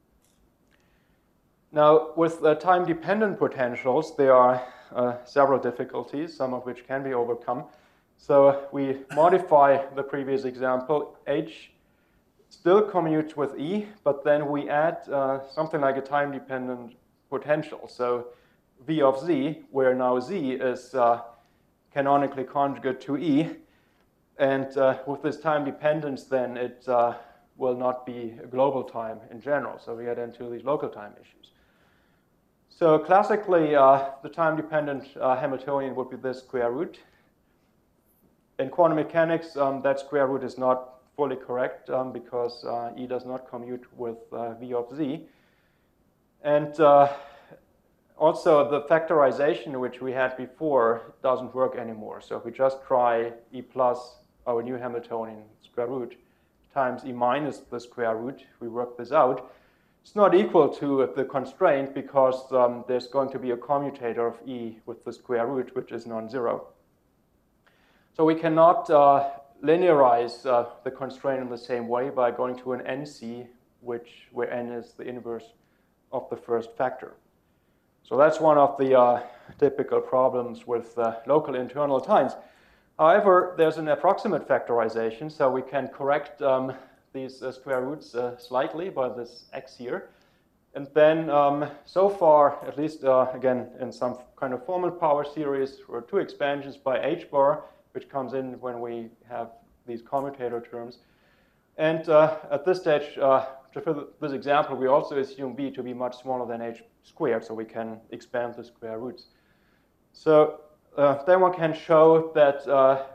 Now, with time-dependent potentials, there are several difficulties, some of which can be overcome. So we modify the previous example. H still commutes with E, but then we add something like a time-dependent potential. So V of Z, where now Z is canonically conjugate to E. And with this time dependence, then it will not be a global time in general. So we get into these local time issues. So classically, the time-dependent Hamiltonian would be this square root. In quantum mechanics, that square root is not fully correct because E does not commute with V of Z. And also, the factorization which we had before doesn't work anymore. So if we just try E plus our new Hamiltonian square root times E minus the square root, we work this out. It's not equal to the constraint because there's going to be a commutator of E with the square root, which is non-zero. So we cannot linearize the constraint in the same way by going to an NC where n is the inverse of the first factor. So that's one of the typical problems with local internal times. However, there's an approximate factorization, so we can correct these square roots slightly by this x here. And then so far, at least again in some kind of formal power series, there are two expansions by h bar, which comes in when we have these commutator terms. And at this stage, for this example, we also assume b to be much smaller than h squared, so we can expand the square roots. So then one can show that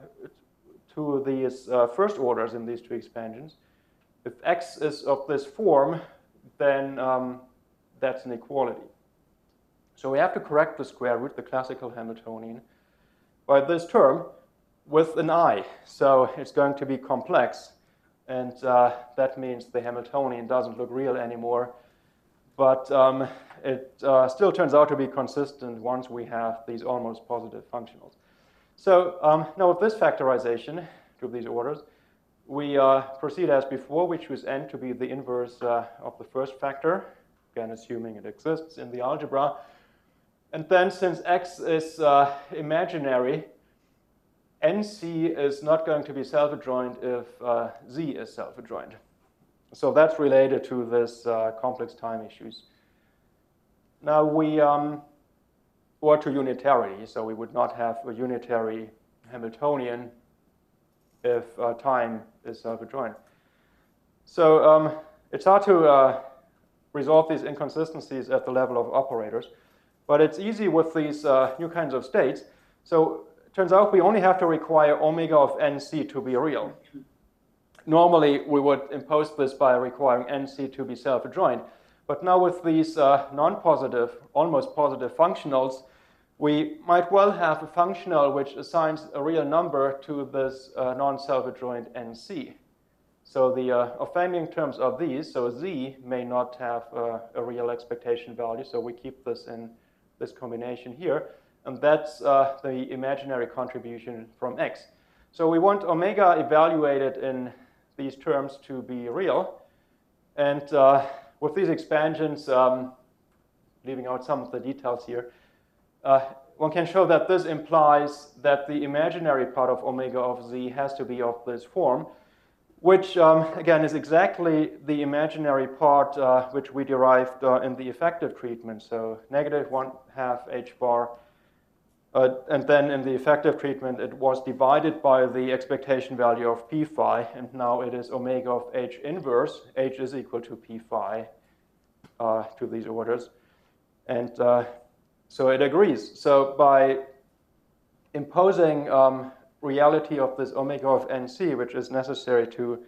to these first orders in these two expansions, if x is of this form, then that's an equality. So we have to correct the square root, the classical Hamiltonian, by this term with an I. So it's going to be complex. And that means the Hamiltonian doesn't look real anymore. But it still turns out to be consistent once we have these almost positive functionals. So now with this factorization to these orders, we proceed as before. We choose n to be the inverse of the first factor, again assuming it exists in the algebra. And then since x is imaginary, NC is not going to be self-adjoint if Z is self-adjoint. So that's related to this complex time issues. Now we, or to unitarity, so we would not have a unitary Hamiltonian if time is self-adjoint. So it's hard to resolve these inconsistencies at the level of operators, but it's easy with these new kinds of states. So it turns out we only have to require omega of NC to be real. Normally, we would impose this by requiring NC to be self-adjoint. But now with these non-positive, almost positive functionals, we might well have a functional which assigns a real number to this non-self-adjoint NC. So the offending terms of these, so Z may not have a real expectation value, so we keep this in this combination here. And that's the imaginary contribution from X. So we want omega evaluated in these terms to be real. And with these expansions, leaving out some of the details here, one can show that this implies that the imaginary part of omega of Z has to be of this form, which, again, is exactly the imaginary part which we derived in the effective treatment. So negative 1/2 h bar. And then in the effective treatment, it was divided by the expectation value of p phi. And now it is omega of h inverse. H is equal to p phi to these orders. And so it agrees. So by imposing reality of this omega of NC, which is necessary to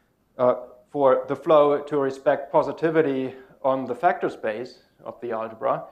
for the flow to respect positivity on the factor space of the algebra,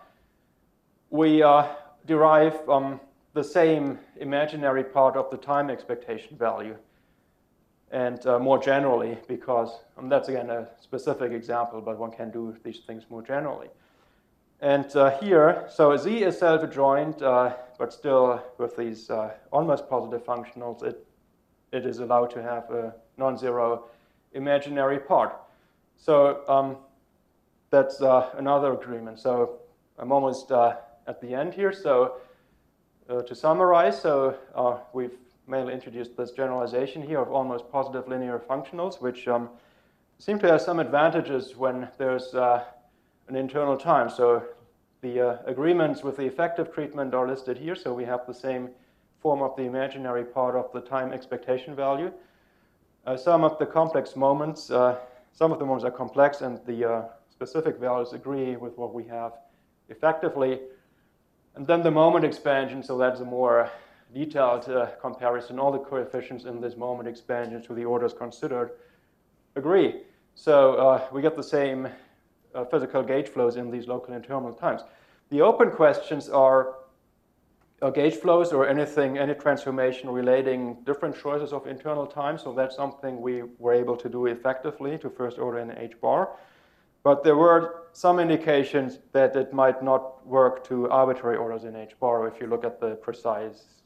we derive the same imaginary part of the time expectation value. And more generally, because that's again a specific example, but one can do these things more generally. And here, so Z is self-adjoint, but still with these almost positive functionals, it is allowed to have a non-zero imaginary part. So that's another agreement. So I'm almost at the end here. So to summarize, so we've mainly introduced this generalization here of almost positive linear functionals, which seem to have some advantages when there's an internal time. So the agreements with the effective treatment are listed here. So we have the same form of the imaginary part of the time expectation value. Some of the complex moments, some of the moments are complex, and the specific values agree with what we have effectively. And then the moment expansion, so that's a more detailed comparison. All the coefficients in this moment expansion to the orders considered agree. So we get the same physical gauge flows in these local internal times. The open questions are gauge flows or anything, any transformation relating different choices of internal time. So that's something we were able to do effectively to first order in h bar. But there were some indications that it might not work to arbitrary orders in h bar if you look at the precise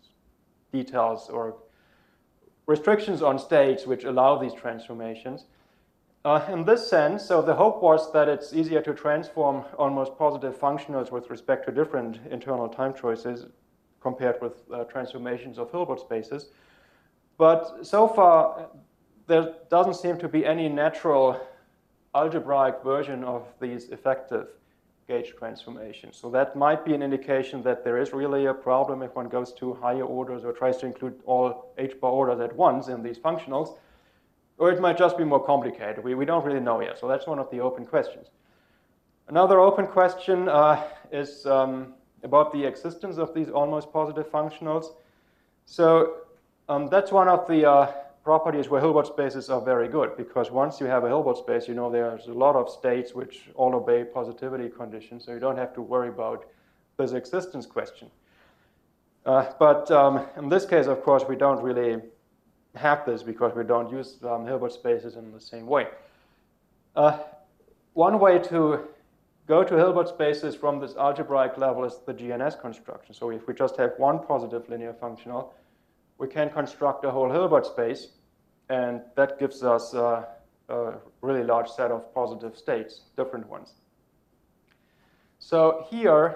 details or restrictions on states which allow these transformations. In this sense, so the hope was that it's easier to transform almost positive functionals with respect to different internal time choices compared with transformations of Hilbert spaces. But so far, there doesn't seem to be any natural algebraic version of these effective gauge transformations. So that might be an indication that there is really a problem if one goes to higher orders or tries to include all h-bar orders at once in these functionals. Or it might just be more complicated. We don't really know yet. So that's one of the open questions. Another open question is about the existence of these almost positive functionals. So that's one of the properties where Hilbert spaces are very good, because once you have a Hilbert space, you know there's a lot of states which all obey positivity conditions, so you don't have to worry about this existence question. But in this case, of course, we don't really have this because we don't use Hilbert spaces in the same way. One way to go to Hilbert spaces from this algebraic level is the GNS construction. So if we just have one positive linear functional, we can construct a whole Hilbert space, and that gives us a really large set of positive states, different ones. So here,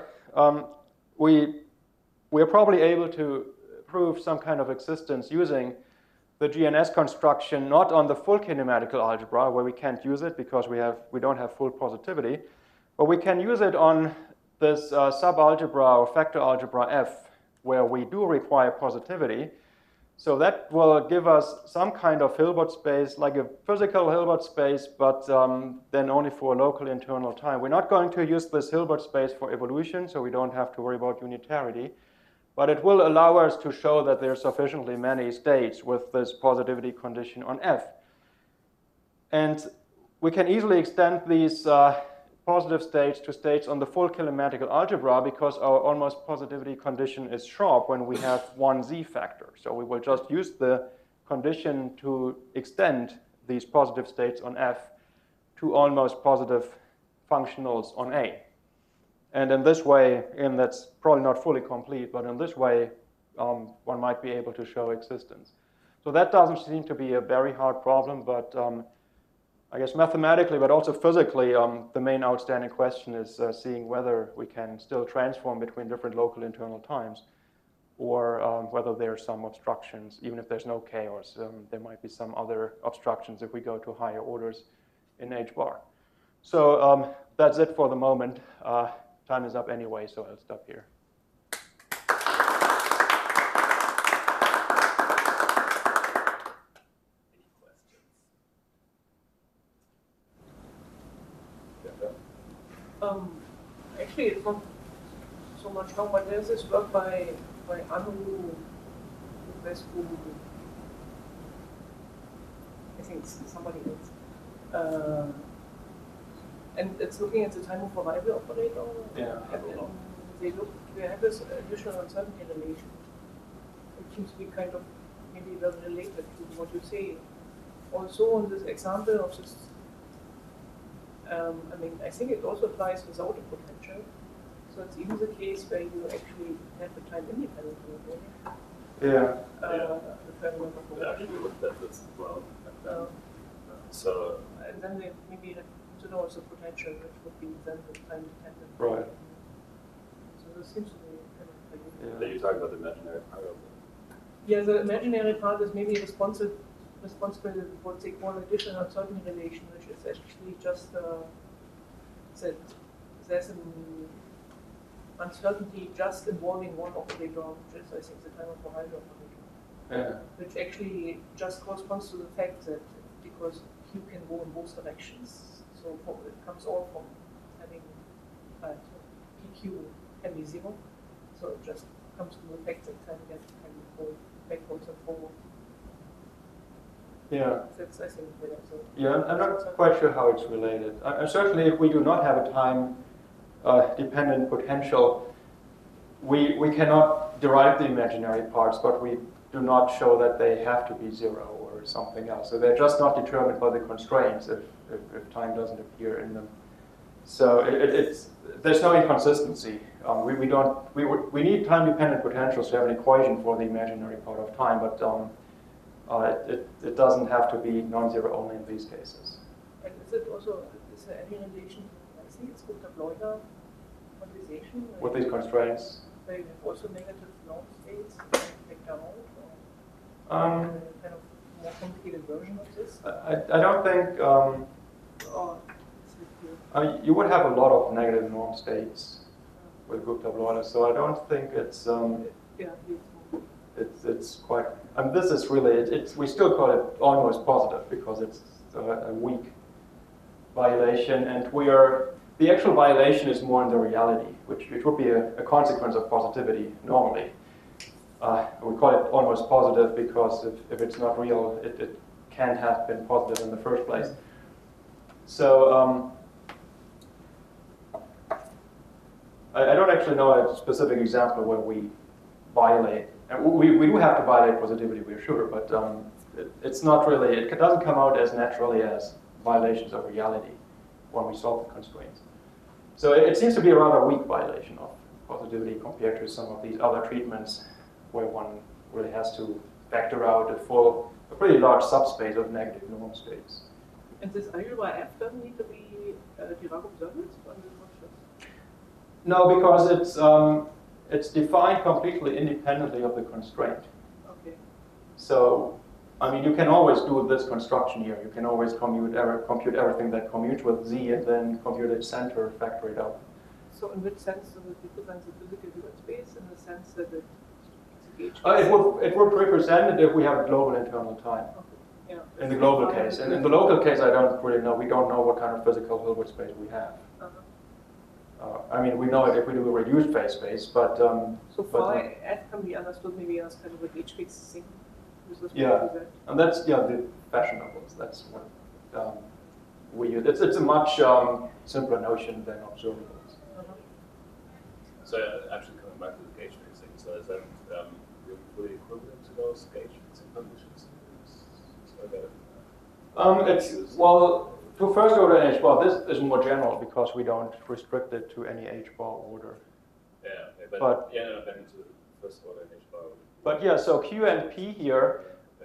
we're probably able to prove some kind of existence using the GNS construction, not on the full kinematical algebra, where we can't use it because we don't have full positivity, but we can use it on this subalgebra or factor algebra F, where we do require positivity. So that will give us some kind of Hilbert space, like a physical Hilbert space, but then only for a local internal time. We're not going to use this Hilbert space for evolution, so we don't have to worry about unitarity. But it will allow us to show that there are sufficiently many states with this positivity condition on F. And we can easily extend these positive states to states on the full kinematical algebra because our almost positivity condition is sharp when we have one z factor. So we will just use the condition to extend these positive states on F to almost positive functionals on A. And in this way, and that's probably not fully complete, but in this way, one might be able to show existence. So that doesn't seem to be a very hard problem, but I guess mathematically, but also physically, the main outstanding question is seeing whether we can still transform between different local internal times, or whether there are some obstructions, even if there's no chaos. There might be some other obstructions if we go to higher orders in h-bar. So that's it for the moment. Time is up anyway, so I'll stop here. Any questions? Actually, it's not so much long, but there's this work by Anu Vescu, I think somebody else. And it's looking at the time of arrival operator. Yeah. And they have this additional uncertainty relation, which seems to be kind of maybe well related to what you say. Also, on this example of this, I mean, I think it also applies without a potential. So it's even the case where you actually have a time independent of Yeah. Actually looked at this as well. So, and then they maybe have to know also potential, which would be then the time dependent. Right. So this seems to be kind of like. Then you talk about the imaginary part of it. Yeah, the imaginary part is maybe responsible for what they call additional uncertainty relation, which is actually just that there's an uncertainty just involving one operator, which is, I think, the time of arrival operator. Yeah. Which actually just corresponds to the fact that because Q can go in both directions, so it comes all from having PQ can be zero, so it just comes to the fact that time can go backwards and forward. Yeah. That's, I think, so. Yeah, I'm not quite sure how it's related. Certainly, if we do not have a time-dependent potential, we cannot derive the imaginary parts, but we do not show that they have to be zero or something else. So they're just not determined by the constraints if time doesn't appear in them. So there's no inconsistency. We need time-dependent potentials to have an equation for the imaginary part of time, but it doesn't have to be non-zero only in these cases. And is it also, is there any relation to, I think it's Gustav-Leutner quantization? With these constraints. Where you have also negative norm states, factor out, or kind of more complicated version of this? I don't think, Or is it here? you would have a lot of negative norm states with Gustav-Leutner, so I don't think it's, Yeah, it's quite, this is really, we still call it almost positive because it's a weak violation, and the actual violation is more in the reality, which would be a consequence of positivity normally. We call it almost positive because if it's not real, it can't have been positive in the first place. So I don't actually know a specific example where we violate. And we do have to violate positivity, we're sure, but it's not really, it doesn't come out as naturally as violations of reality when we solve the constraints. So it seems to be a rather weak violation of positivity compared to some of these other treatments where one really has to factor out a pretty large subspace of negative norm states. And this algebra F doesn't need to be Dirac observance, or is it not just? No, because it's defined completely independently of the constraint. Okay. So, I mean, you can always do this construction here. You can always compute everything that commutes with Z and then compute its center, factor it out. So in which sense does it represent the physical Hilbert space? In the sense that it's a gauge It would represent it if we have a global internal time. Okay. Yeah. In the global case. And in the local case, I don't really know. We don't know what kind of physical Hilbert space we have. I mean, we know it if we do a reduced phase space, but... so far, F can be understood maybe as kind of a gauge fix thing. Yeah, and that's the fashionables. That's what we use. It's a much simpler notion than observables. So actually coming back to the gauge fixing, so is that really equivalent to those gauge fixing conditions? To first order H bar, this is more general because we don't restrict it to any H bar order. Yeah, okay, but yeah, no, then to first order H bar. But yeah, so Q and P here.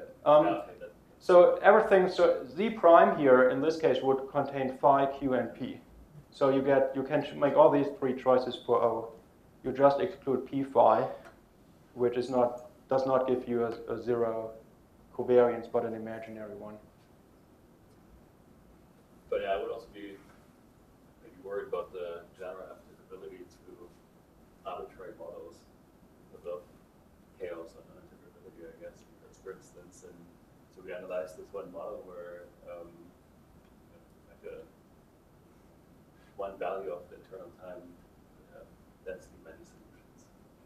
So everything, so Z prime here in this case would contain phi, Q, and P. So you can make all these three choices for O. You just exclude P phi, which does not give you a zero covariance, but an imaginary one. But yeah, I would also be maybe worried about the general applicability to arbitrary models of chaos and integrability, I guess. Because, for instance, so we analyzed this one model where like one value of the internal time would have densely many solutions.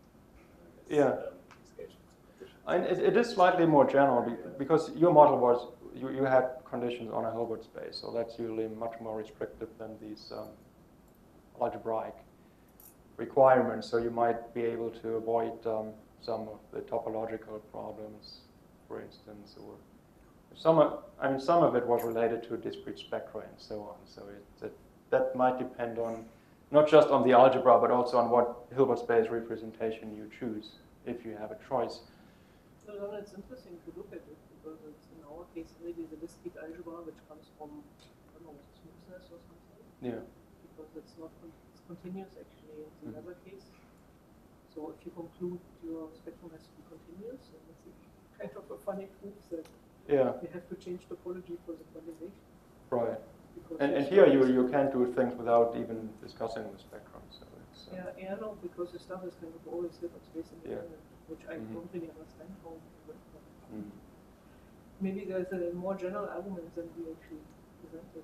And it is slightly more general because your model was you had conditions on a Hilbert space, so that's usually much more restrictive than these algebraic requirements. So you might be able to avoid some of the topological problems, for instance, or some of it was related to discrete spectra and so on. So that might depend on not just on the algebra, but also on what Hilbert space representation you choose if you have a choice. So then it's interesting to look at it because it's in our case really the discrete algebra which comes from I don't know smoothness or something. Yeah. Because it's not it's continuous actually in the other case. So if you conclude your spectrum has to be continuous, and it's kind of a funny proof that you have to change topology for the quantization. Right. And here you can't do things without even discussing the spectrum. So it's, no, because the stuff is kind of always Hilbert space independent, which I don't really understand how it works. Maybe there's a more general argument than we actually presented.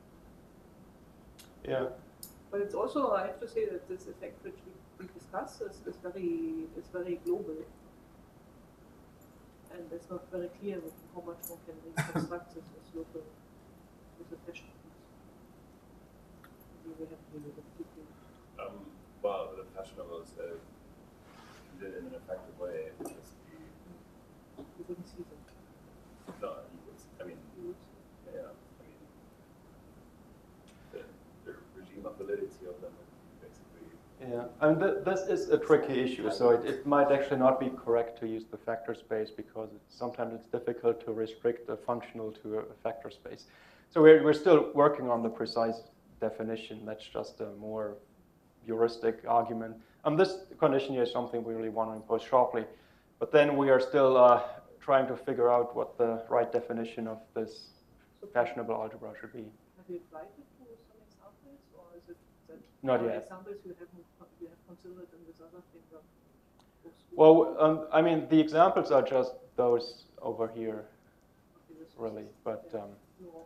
Yeah. But it's also, I have to say that this effect which we discuss is very global. And it's not very clear how much one can reconstruct this as local with the fashion. We have to look at it. Well, the fashionables did it in an effective way. You wouldn't see them. No, you would. I mean, yeah. I mean, the regime of validity of them would basically. Yeah, I mean this is a tricky issue. So it might actually not be correct to use the factor space because sometimes it's difficult to restrict a functional to a factor space. So we're still working on the precise definition. That's just a more heuristic argument. This condition here is something we really want to impose sharply. But then we are still trying to figure out what the right definition of this fashionable algebra should be. Have you applied it to some examples, or is it that Not all yet. examples you have considered and this other thing? Well, I mean, the examples are just those over here, Okay, this was really. just- But yeah. No,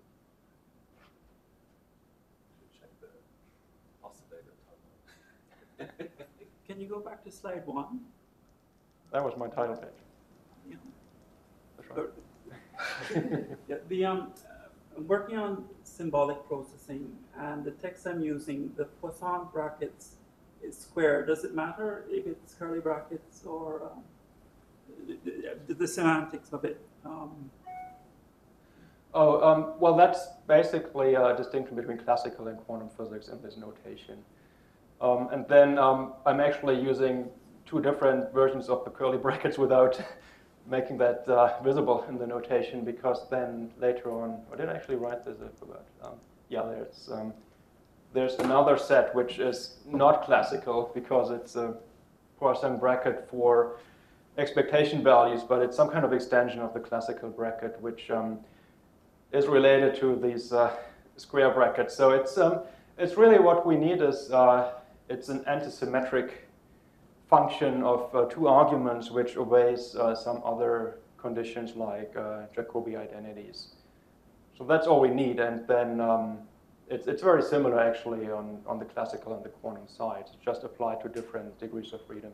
Should check the oscillator tunnel. Can you go back to slide 1? that was my title page. Yeah. That's right. Yeah, I'm working on symbolic processing, and the text I'm using, the Poisson brackets is square. Does it matter if it's curly brackets or the semantics of it? Well, that's basically a distinction between classical and quantum physics in this notation. And then I'm actually using 2 different versions of the curly brackets without making that visible in the notation, because then later on, I didn't actually write this, I forgot. Yeah, there's another set which is not classical because it's a Poisson bracket for expectation values, but it's some kind of extension of the classical bracket, which is related to these square brackets. So it's really what we need is it's an antisymmetric function of 2 arguments which obeys some other conditions like Jacobi identities. So that's all we need, and then it's very similar actually on the classical and the quantum sides. It's just applied to different degrees of freedom.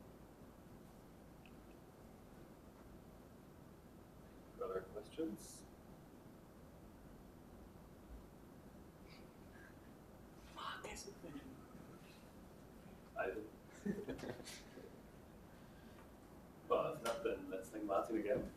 Other questions? I did. Well, if not, then let's thank Martin again.